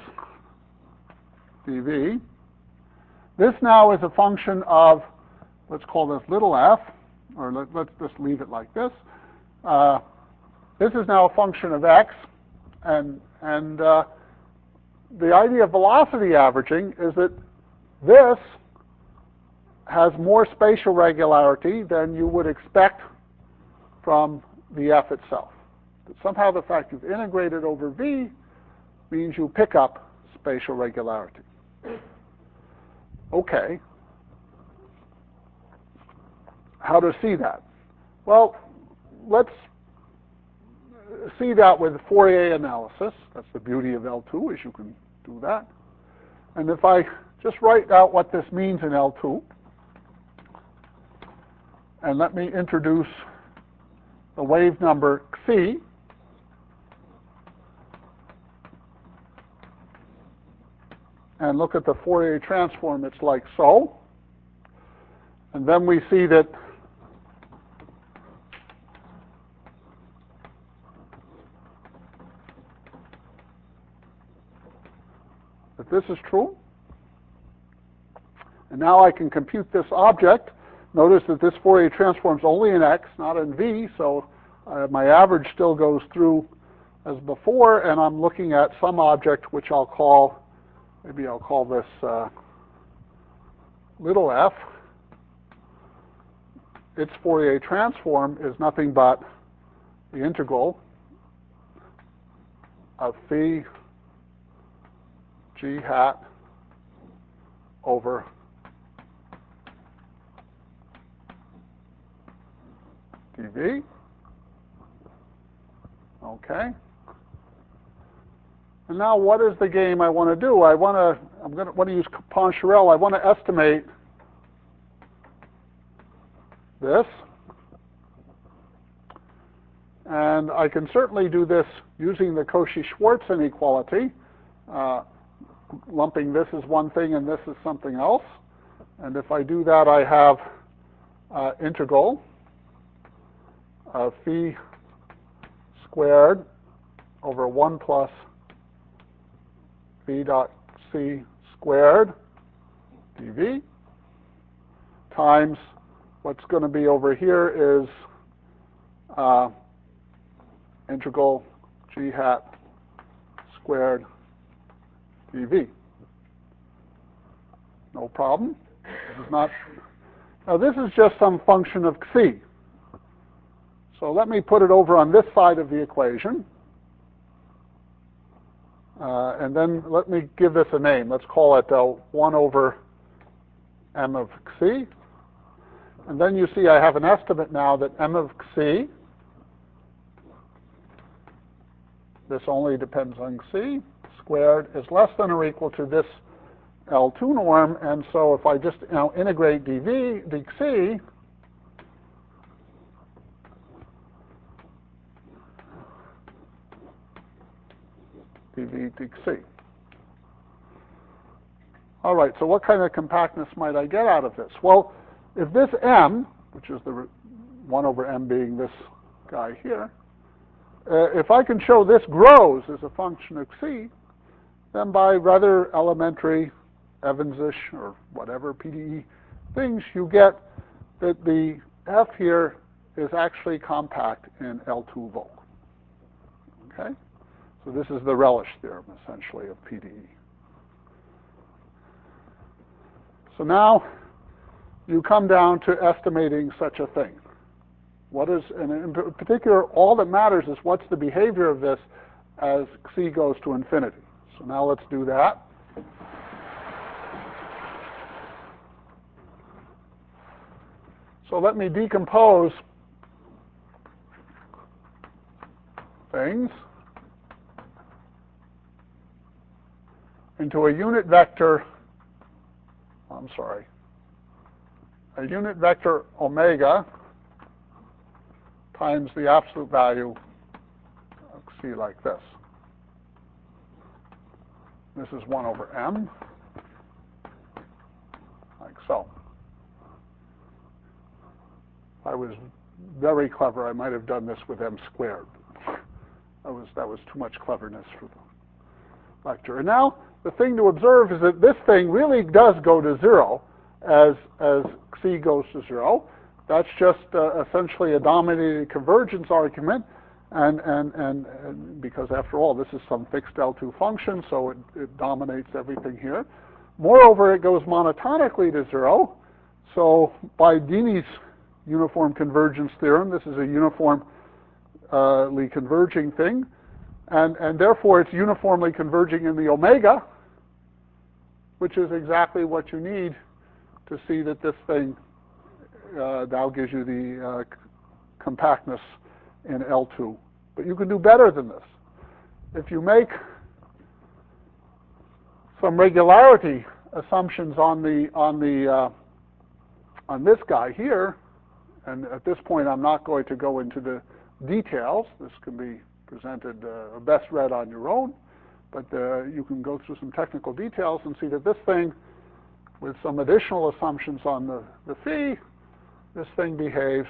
dV, this now is a function of, let's call this little f, or let's just leave it like this. This is now a function of x, and the idea of velocity averaging is that this has more spatial regularity than you would expect from the f itself. But somehow the fact you've integrated over v means you pick up spatial regularity. Okay. How to see that? Well, let's see that with Fourier analysis. That's the beauty of L2, is you can do that. And if I just write out what this means in L2, and let me introduce the wave number xi, and look at the Fourier transform, it's like so. And then we see that this is true. And now I can compute this object. Notice that this Fourier transform is only in x, not in v, so my average still goes through as before, and I'm looking at some object which I'll call, maybe I'll call this little f. Its Fourier transform is nothing but the integral of phi g hat over dV. Okay. And now what is the game I want to do? I'm going to use Poincaré. I want to estimate this. And I can certainly do this using the Cauchy-Schwarz inequality, lumping this as one thing and this as something else. And if I do that, I have integral of phi squared over 1 plus v dot c squared dV times what's going to be over here is integral g hat squared dV. No problem. This is not. Now this is just some function of xi. So let me put it over on this side of the equation. And then let me give this a name. Let's call it 1 over m of xi. And then you see I have an estimate now that m of xi, this only depends on xi, squared is less than or equal to this L2 norm. And so if I just integrate dV, dxi, dV dxi. All right, so what kind of compactness might I get out of this? Well, if this m, which is the 1 over m being this guy here, if I can show this grows as a function of xi, then by rather elementary Evansish or whatever PDE things, you get that the f here is actually compact in L2 Vogue. Okay? So this is the relish theorem, essentially, of PDE. So now you come down to estimating such a thing. What is, and in particular, all that matters is what's the behavior of this as C goes to infinity. So now let's do that. So let me decompose things into a unit vector, a unit vector omega times the absolute value of C like this. This is 1 over m, like so. If I was very clever, I might have done this with m squared. That was too much cleverness for the lecture. And now the thing to observe is that this thing really does go to 0 as C goes to 0. That's just essentially a dominated convergence argument, and because after all, this is some fixed L2 function, so it dominates everything here. Moreover, it goes monotonically to 0. So by Dini's uniform convergence theorem, this is a uniformly converging thing, and therefore it's uniformly converging in the omega, which is exactly what you need to see that this thing now gives you the compactness in L2. But you can do better than this. If you make some regularity assumptions on this guy here, and at this point I'm not going to go into the details. This can be presented or best read on your own, but you can go through some technical details and see that this thing, with some additional assumptions on the phi, this thing behaves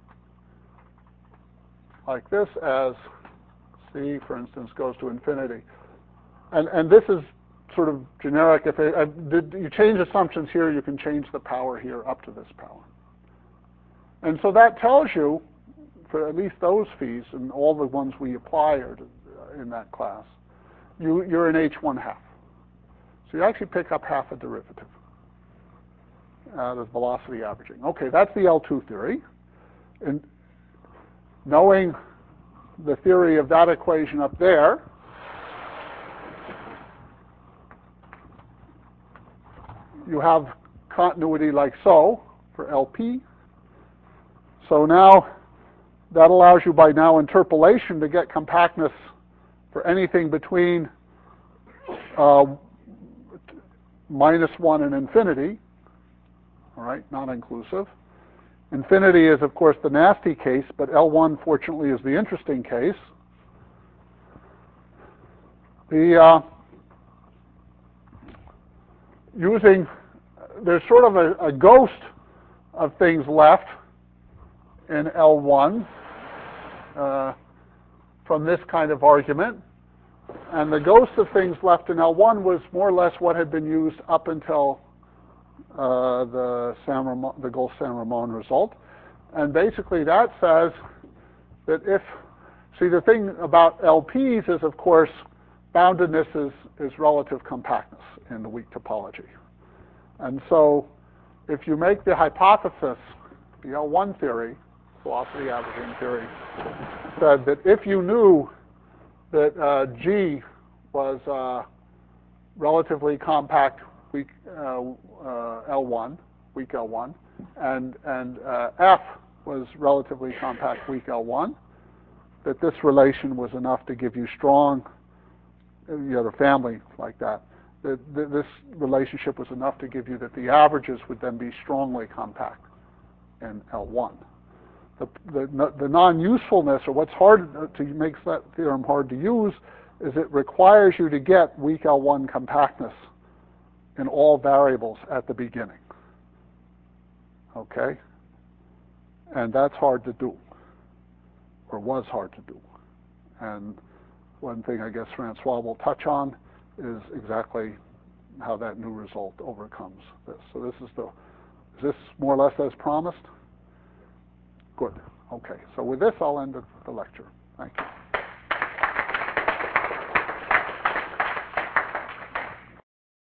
like this as C, for instance, goes to infinity. And this is sort of generic. If you change assumptions here, you can change the power here up to this power. And so that tells you, for at least those phis, and all the ones we apply are in that class, you're in H1 half. So you actually pick up half a derivative out of velocity averaging. Okay, that's the L2 theory. And knowing the theory of that equation up there, you have continuity like so for LP. So now that allows you by now interpolation to get compactness for anything between -1 and infinity, all right, non-inclusive. Infinity is, of course, the nasty case, but L1, fortunately, is the interesting case. There's sort of a ghost of things left in L1 from this kind of argument. And the ghost of things left in L1 was more or less what had been used up until the Gauss-Saint-Ramond result. And basically that says that the thing about LPs is, of course, boundedness is relative compactness in the weak topology. And so if you make the hypothesis, the L1 theory, velocity averaging theory, said that if you knew that G was relatively compact weak L1, weak L1, and F was relatively compact weak L1, that this relation was enough to give you strong, you had a family like that, this relationship was enough to give you that the averages would then be strongly compact in L1. The non-usefulness, or what's hard to makes that theorem hard to use, is it requires you to get weak L1 compactness in all variables at the beginning. Okay? And that's hard to do, or was hard to do. And one thing I guess Francois will touch on is exactly how that new result overcomes this. So is this more or less as promised? Good. Okay, so with this, I'll end the lecture. Thank you.